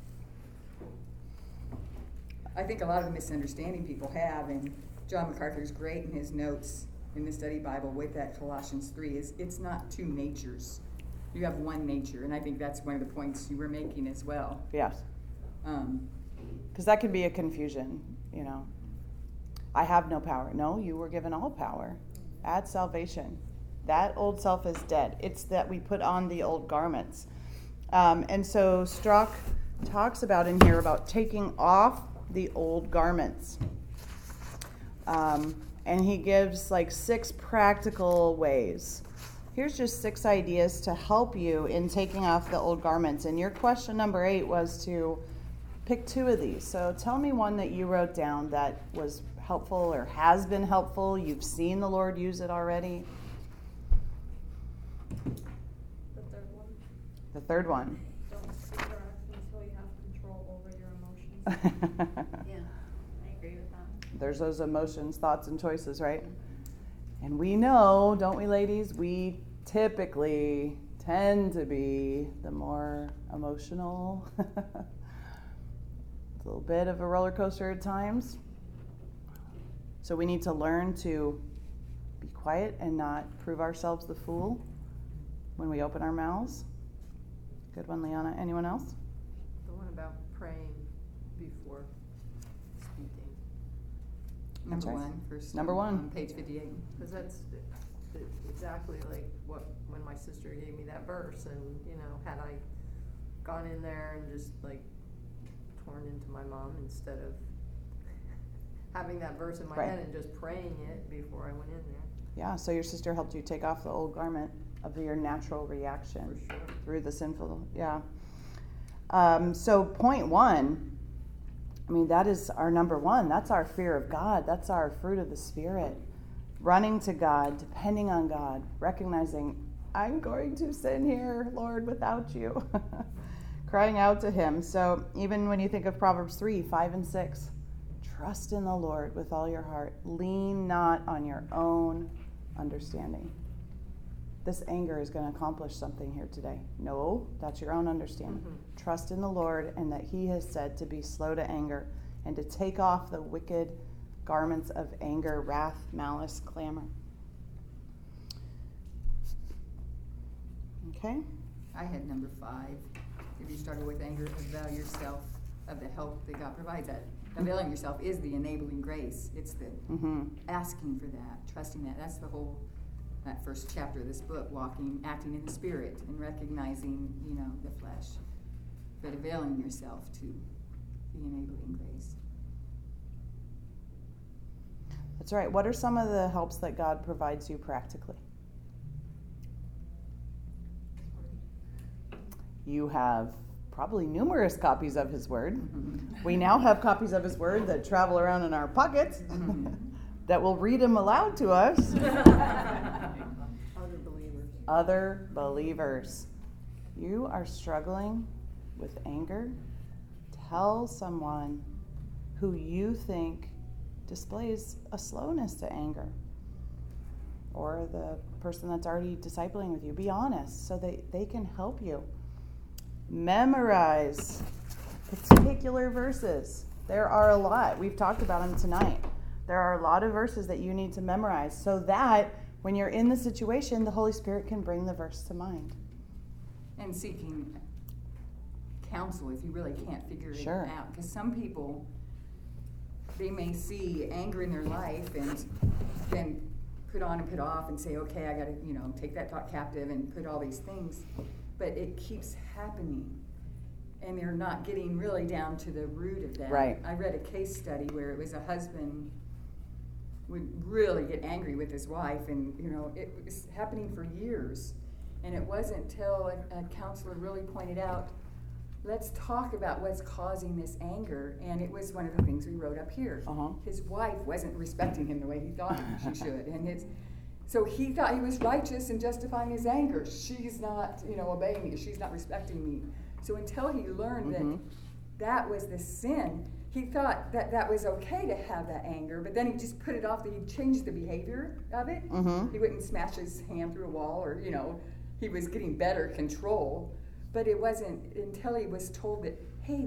S7: I think a lot of the misunderstanding people have, and John MacArthur's great in his notes in the study Bible with that Colossians three, is it's not two natures. You have one nature, and I think that's one of the points you were making as well.
S1: Yes.
S7: Um,
S1: Because that can be a confusion, you know. I have no power. No, you were given all power at salvation. That old self is dead. It's that we put on the old garments. Um, and so Strock talks about in here about taking off the old garments. Um, and he gives like six practical ways. Here's just six ideas to help you in taking off the old garments. And your question number eight was to pick two of these. So tell me one that you wrote down that was helpful or has been helpful. You've seen the Lord use it already.
S10: The third one,
S1: The third one.
S10: don't speak or act until you have control over your emotions.
S3: Yeah, I agree with that.
S1: There's those emotions, thoughts, and choices, right? And we know, don't we, ladies? We typically tend to be the more emotional. A little bit of a roller coaster at times. So we need to learn to be quiet and not prove ourselves the fool when we open our mouths. Good one, Liana. Anyone else?
S6: The one about praying before speaking.
S1: That's
S7: number
S1: right.
S7: one, first.
S1: Number
S7: on-
S1: one.
S7: On page fifty-eight.
S6: Because that's it's exactly like what, when my sister gave me that verse, and, you know, had I gone in there and just, like, torn into my mom instead of having that verse in my
S1: Right.
S6: head and just praying it before I went in there.
S1: Yeah, so your sister helped you take off the old garment of your natural reaction
S6: For sure.
S1: through the sinful, yeah. Um, so point one, I mean, that is our number one. That's our fear of God. That's our fruit of the Spirit. Running to God, depending on God, recognizing, I'm going to sin here, Lord, without you. Crying out to him. So even when you think of Proverbs three, five, and six, trust in the Lord with all your heart. Lean not on your own understanding. This anger is going to accomplish something here today. No, that's your own understanding.
S6: Mm-hmm.
S1: Trust in the Lord, and that he has said to be slow to anger and to take off the wicked garments of anger, wrath, malice, clamor. Okay?
S7: I had number five. If you started with anger, avail yourself of the help that God provides. That availing yourself is the enabling grace. It's the
S1: Mm-hmm.
S7: asking for that, trusting that. That's the whole, that first chapter of this book, walking, acting in the Spirit, and recognizing, you know, the flesh. But availing yourself to the enabling grace.
S1: That's right. What are some of the helps that God provides you practically? You have probably numerous copies of his word.
S7: Mm-hmm.
S1: We now have copies of his word that travel around in our pockets that will read him aloud to us.
S6: Other believers.
S1: Other believers. You are struggling with anger? Tell someone who you think displays a slowness to anger, or the person that's already discipling with you. Be honest so that they can help you. Memorize particular verses. There are a lot. We've talked about them tonight. There are a lot of verses that you need to memorize so that when you're in the situation, the Holy Spirit can bring the verse to mind.
S7: And seeking counsel if you really can't figure
S1: Sure.
S7: it out. Because some people, they may see anger in their life and then put on and put off and say, okay, I got to, you know, take that thought captive and put all these things. But it keeps happening. And they're not getting really down to the root of that.
S1: Right.
S7: I read a case study where it was a husband would really get angry with his wife, and, you know, it was happening for years. And it wasn't till a, a counselor really pointed out, let's talk about what's causing this anger. And it was one of the things we wrote up here.
S1: Uh-huh.
S7: His wife wasn't respecting him the way he thought she should. And his, so he thought he was righteous in justifying his anger. She's not, you know, obeying me. She's not respecting me. So until he learned
S1: Mm-hmm.
S7: that that was the sin, he thought that that was okay to have that anger, but then he just put it off. He changed the behavior of it.
S1: Mm-hmm.
S7: He wouldn't smash his hand through a wall, or, you know, he was getting better control. But it wasn't until he was told that, hey,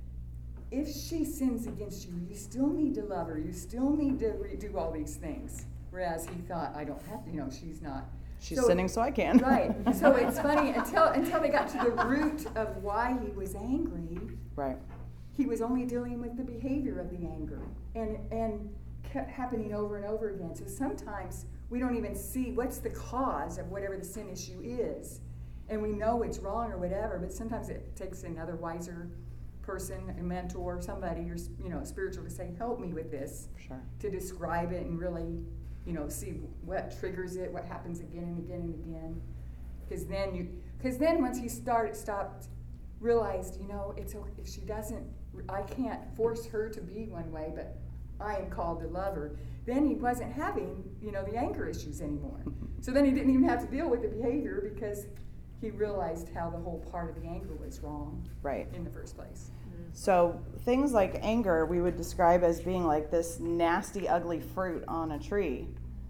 S7: if she sins against you, you still need to love her. You still need to re- do all these things. Whereas he thought, I don't have to, you know, she's not.
S1: She's
S7: So-
S1: sinning, so I can.
S7: Right. So it's funny, until until they got to the root of why he was angry,
S1: Right.
S7: he was only dealing with the behavior of the anger, and and kept happening over and over again. So sometimes we don't even see what's the cause of whatever the sin issue is, and we know it's wrong or whatever, but sometimes it takes another wiser person, a mentor, somebody, or, you know, spiritual, to say, help me with this,
S1: Sure.
S7: to describe it and really, you know, see what triggers it, what happens again and again and again. Because then you, because then once he started, stopped, realized, you know, it's okay, if she doesn't, I can't force her to be one way, but I am called to love her. Then he wasn't having, you know, the anger issues anymore. So then he didn't even have to deal with the behavior, because he realized how the whole part of the anger was wrong
S1: Right.
S7: in the first place.
S1: So things like anger we would describe as being like this nasty, ugly fruit on a tree.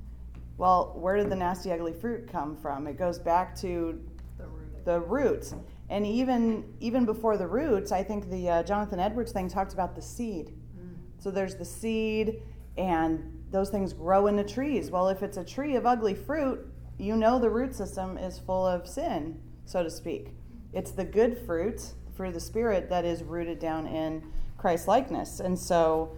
S1: Well, where did the nasty, ugly fruit come from? It goes back to
S6: The root.
S1: the roots. And even even before the roots, I think the uh, Jonathan Edwards thing talked about the seed. So there's the seed, and those things grow into trees. Well, if it's a tree of ugly fruit, you know the root system is full of sin, so to speak. It's the good fruit, fruit of the Spirit, that is rooted down in Christ-likeness. And so,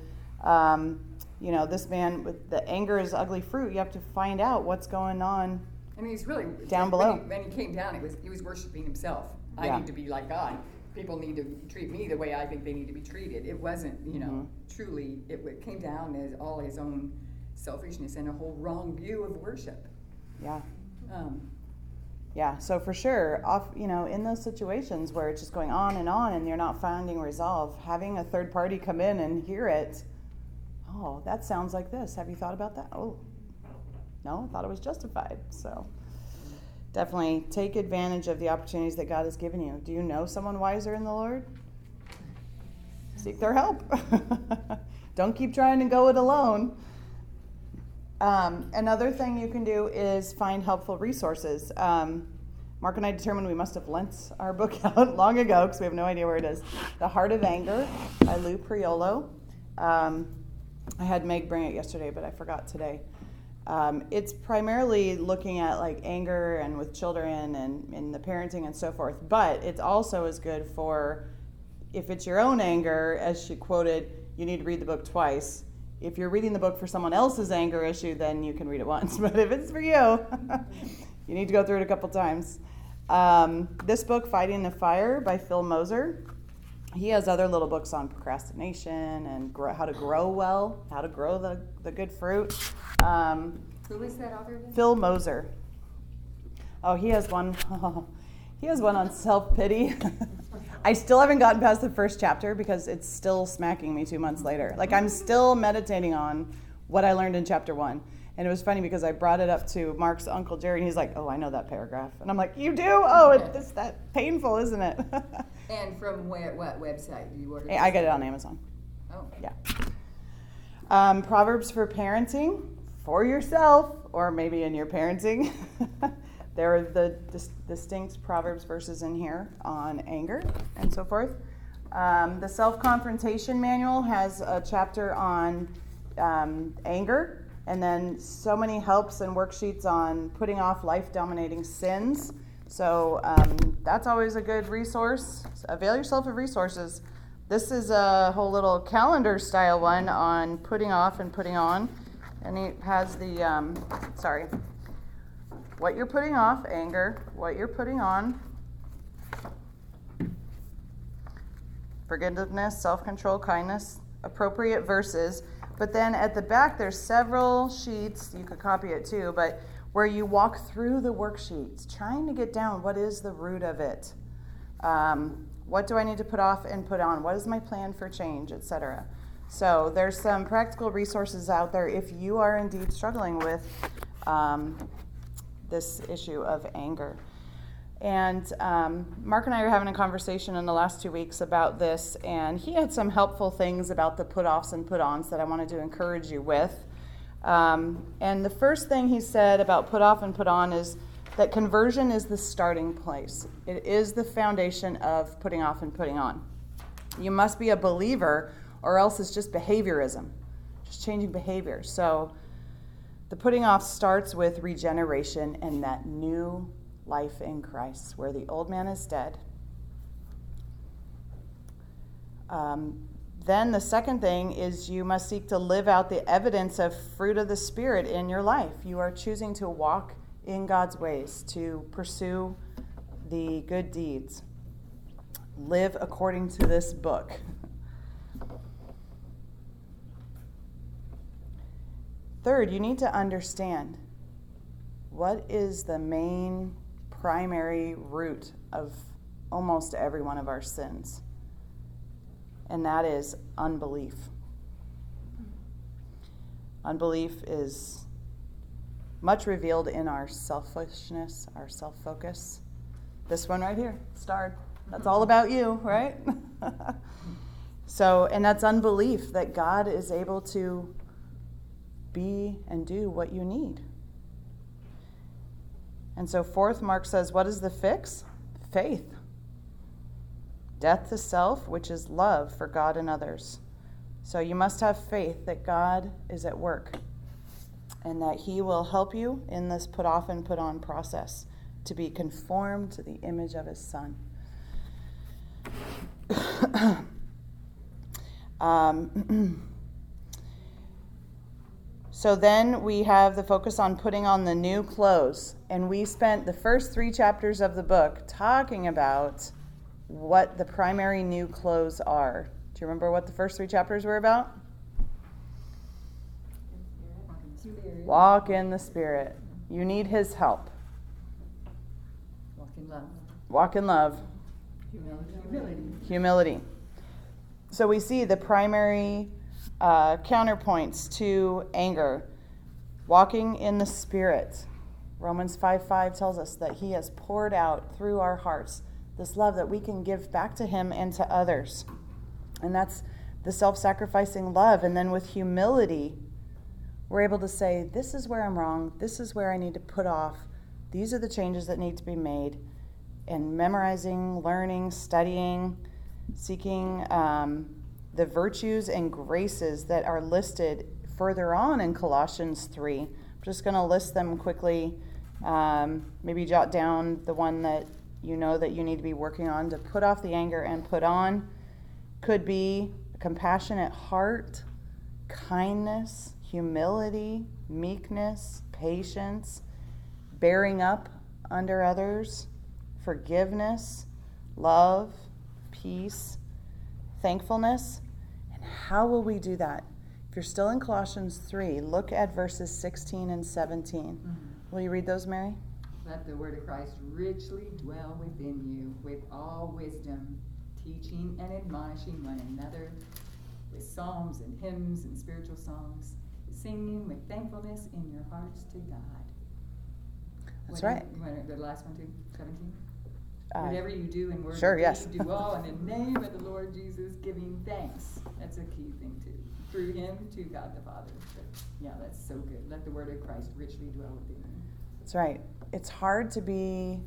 S1: um, you know, this man, with the anger is ugly fruit, you have to find out what's going on.
S7: I mean, he's really
S1: Down
S7: when
S1: below.
S7: He, when he came down, it was he was worshiping himself. I
S1: Yeah.
S7: need to be like God. People need to treat me the way I think they need to be treated. It wasn't, you know,
S1: Mhm.
S7: truly. It w- came down as all his own selfishness and a whole wrong view of worship.
S1: Yeah.
S7: Um,
S1: Yeah, so for sure, off you know, in those situations where it's just going on and on and you're not finding resolve, having a third party come in and hear it, oh, that sounds like this. Have you thought about that? Oh, no, I thought it was justified. So definitely take advantage of the opportunities that God has given you. Do you know someone wiser in the Lord? Seek their help. Don't keep trying to go it alone. Um, another thing you can do is find helpful resources. Um, Mark and I determined we must have lent our book out long ago because we have no idea where it is. The Heart of Anger by Lou Priolo. Um, I had Meg bring it yesterday, but I forgot today. Um, it's primarily looking at like anger and with children and, and the parenting and so forth, but it also is good for if it's your own anger, as she quoted, you need to read the book twice. If you're reading the book for someone else's anger issue, then you can read it once. But if it's for you, you need to go through it a couple times. Um, this book, Fighting the Fire by Phil Moser, he has other little books on procrastination and grow, how to grow well, how to grow the, the good fruit. Um,
S7: who is that author again?
S1: Phil Moser. Oh, he has one. He has one on self-pity. I still haven't gotten past the first chapter because it's still smacking me two months later. Like, I'm still meditating on what I learned in chapter one. And it was funny because I brought it up to Mark's Uncle Jerry, and he's like, oh, I know that paragraph. And I'm like, you do? Oh, it's that painful, isn't it?
S7: And from where, what website do you order?
S1: I get it on Amazon.
S7: Oh.
S1: Yeah. Um, Proverbs for parenting, for yourself, or maybe in your parenting. There are the dis- distinct Proverbs verses in here on anger and so forth. Um, the Self-Confrontation Manual has a chapter on um, anger, and then so many helps and worksheets on putting off life-dominating sins. So um, that's always a good resource. So avail yourself of resources. This is a whole little calendar-style one on putting off and putting on. And it has the, um, sorry, what you're putting off, anger, what you're putting on, forgiveness, self-control, kindness, appropriate verses. But then at the back, there's several sheets, you could copy it too, but where you walk through the worksheets, trying to get down what is the root of it. Um, What do I need to put off and put on? What is my plan for change, et cetera? So there's some practical resources out there if you are indeed struggling with um, this issue of anger. And um, Mark and I were having a conversation in the last two weeks about this, and he had some helpful things about the put-offs and put-ons that I wanted to encourage you with. Um, and the first thing he said about put-off and put-on is that conversion is the starting place. It is the foundation of putting off and putting on. You must be a believer, or else it's just behaviorism, just changing behavior. So the putting off starts with regeneration and that new life in Christ, where the old man is dead. Um, then the second thing is you must seek to live out the evidence of fruit of the Spirit in your life. You are choosing to walk in God's ways, to pursue the good deeds. Live according to this book. Third, you need to understand what is the main primary root of almost every one of our sins, and that is unbelief. Unbelief is much revealed in our selfishness, our self-focus. This one right here, starred. That's all about you, right? So, and that's unbelief that God is able to be and do what you need. And so fourth, Mark says, what is the fix? Faith. Death to self, which is love for God and others. So you must have faith that God is at work and that he will help you in this put off and put on process to be conformed to the image of his Son. um, So then we have the focus on putting on the new clothes. And we spent the first three chapters of the book talking about what the primary new clothes are. Do you remember what the first three chapters were about?
S7: Spirit.
S1: Walk in the Spirit. You need his help.
S7: Walk in love.
S1: Walk in love.
S7: Humility. Humility.
S1: Humility. So we see the primary Uh, counterpoints to anger. Walking in the Spirit. Romans five five tells us that he has poured out through our hearts this love that we can give back to him and to others. And that's the self-sacrificing love. And then with humility, we're able to say, this is where I'm wrong. This is where I need to put off. These are the changes that need to be made. And memorizing, learning, studying, seeking um, the virtues and graces that are listed further on in Colossians three. I'm just going to list them quickly. Um, maybe jot down the one that you know that you need to be working on to put off the anger and put on. Could be a compassionate heart, kindness, humility, meekness, patience, bearing up under others, forgiveness, love, peace, thankfulness. And how will we do that? If you're still in Colossians three, look at verses sixteen and seventeen. Mm-hmm. Will you read those, Mary?
S7: Let the word of Christ richly dwell within you with all wisdom, teaching and admonishing one another with psalms and hymns and spiritual songs, singing with thankfulness in your hearts to God.
S1: That's
S7: What
S1: right.
S7: You want to go to the last one too? seventeen?
S1: Uh,
S7: Whatever you do in word
S1: sure,
S7: and
S1: yes.
S7: deed, do all in the name of the Lord Jesus, giving thanks. That's a key thing too. Through him to God the Father. But yeah, that's so good. Let the word of Christ richly dwell within you.
S1: That's right. It's hard to be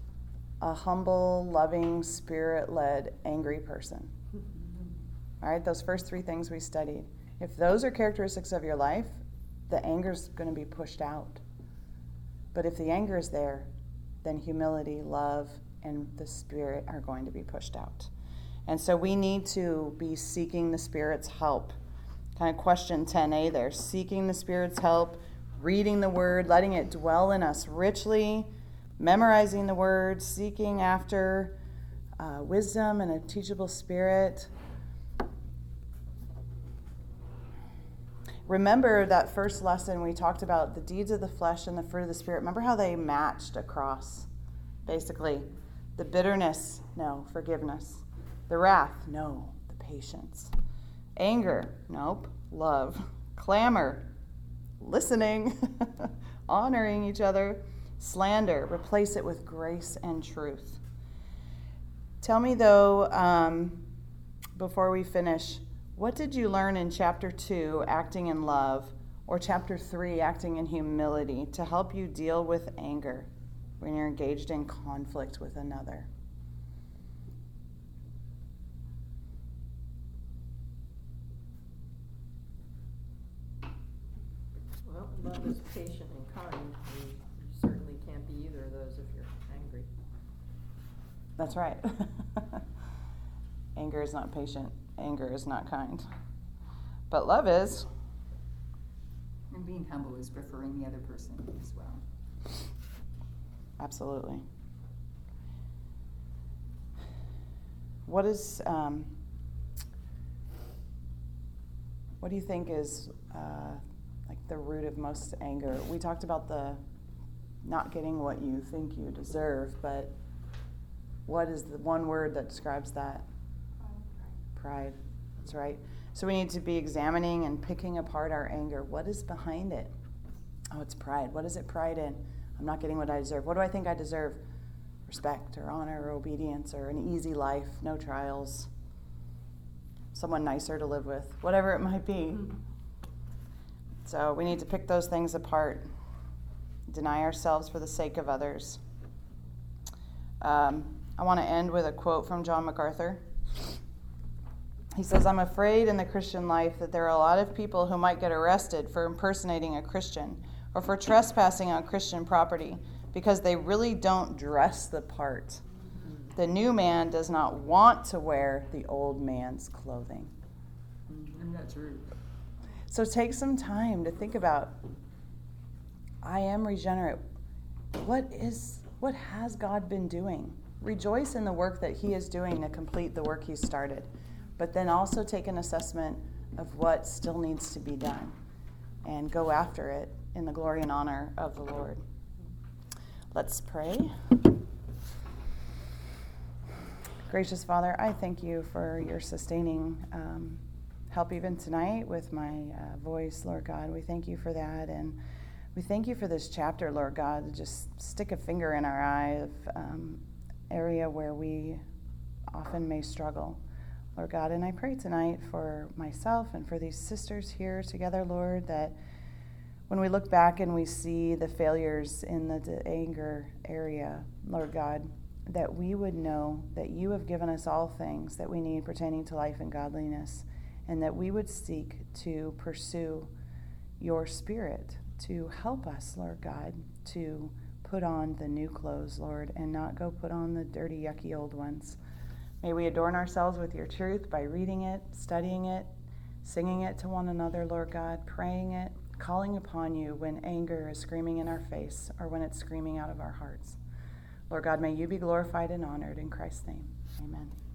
S1: a humble, loving, spirit-led, angry person. All right, those first three things we studied. If those are characteristics of your life, the anger's going to be pushed out. But if the anger is there, then humility, love, and the Spirit are going to be pushed out. And so we need to be seeking the Spirit's help. Kind of question ten a there. Seeking the Spirit's help, reading the Word, letting it dwell in us richly, memorizing the Word, seeking after uh, wisdom and a teachable spirit. Remember that first lesson we talked about the deeds of the flesh and the fruit of the Spirit. Remember how they matched across, basically. The bitterness, no, forgiveness. The wrath, no, the patience. Anger, nope, love. Clamor, listening, honoring each other. Slander, replace it with grace and truth. Tell me, though, um, before we finish, what did you learn in chapter two, acting in love, or chapter three, acting in humility, to help you deal with anger when you're engaged in conflict with another?
S6: Well, love is patient and kind, and you certainly can't be either of those if you're angry.
S1: That's right. Anger is not patient. Anger is not kind. But love is.
S7: And being humble is preferring the other person as well.
S1: Absolutely. What is, um, what do you think is uh, like the root of most anger? We talked about the not getting what you think you deserve, but what is the one word that describes that? Pride. That's right. So we need to be examining and picking apart our anger. What is behind it? Oh, it's pride. What is it pride in? I'm not getting what I deserve. What do I think I deserve? Respect or honor or obedience or an easy life, no trials, someone nicer to live with, whatever it might be. So we need to pick those things apart, deny ourselves for the sake of others. Um, I want to end with a quote from John MacArthur. He says, "I'm afraid in the Christian life that there are a lot of people who might get arrested for impersonating a Christian or for trespassing on Christian property because they really don't dress the part. The new man does not want to wear the old man's clothing."
S7: And that's true.
S1: So take some time to think about, I am regenerate. What is, what has God been doing? Rejoice in the work that he is doing to complete the work he started. But then also take an assessment of what still needs to be done and go after it in the glory and honor of the Lord. Let's pray. Gracious Father, I thank you for your sustaining um, help even tonight with my uh, voice, Lord God. We thank you for that. And we thank you for this chapter, Lord God, to just stick a finger in our eye of um, area where we often may struggle. Lord God, and I pray tonight for myself and for these sisters here together, Lord, that when we look back and we see the failures in the, the anger area, Lord God, that we would know that you have given us all things that we need pertaining to life and godliness, and that we would seek to pursue your Spirit to help us, Lord God, to put on the new clothes, Lord, and not go put on the dirty, yucky old ones. May we adorn ourselves with your truth by reading it, studying it, singing it to one another, Lord God, praying it, calling upon you when anger is screaming in our face or when it's screaming out of our hearts. Lord God, may you be glorified and honored in Christ's name. Amen.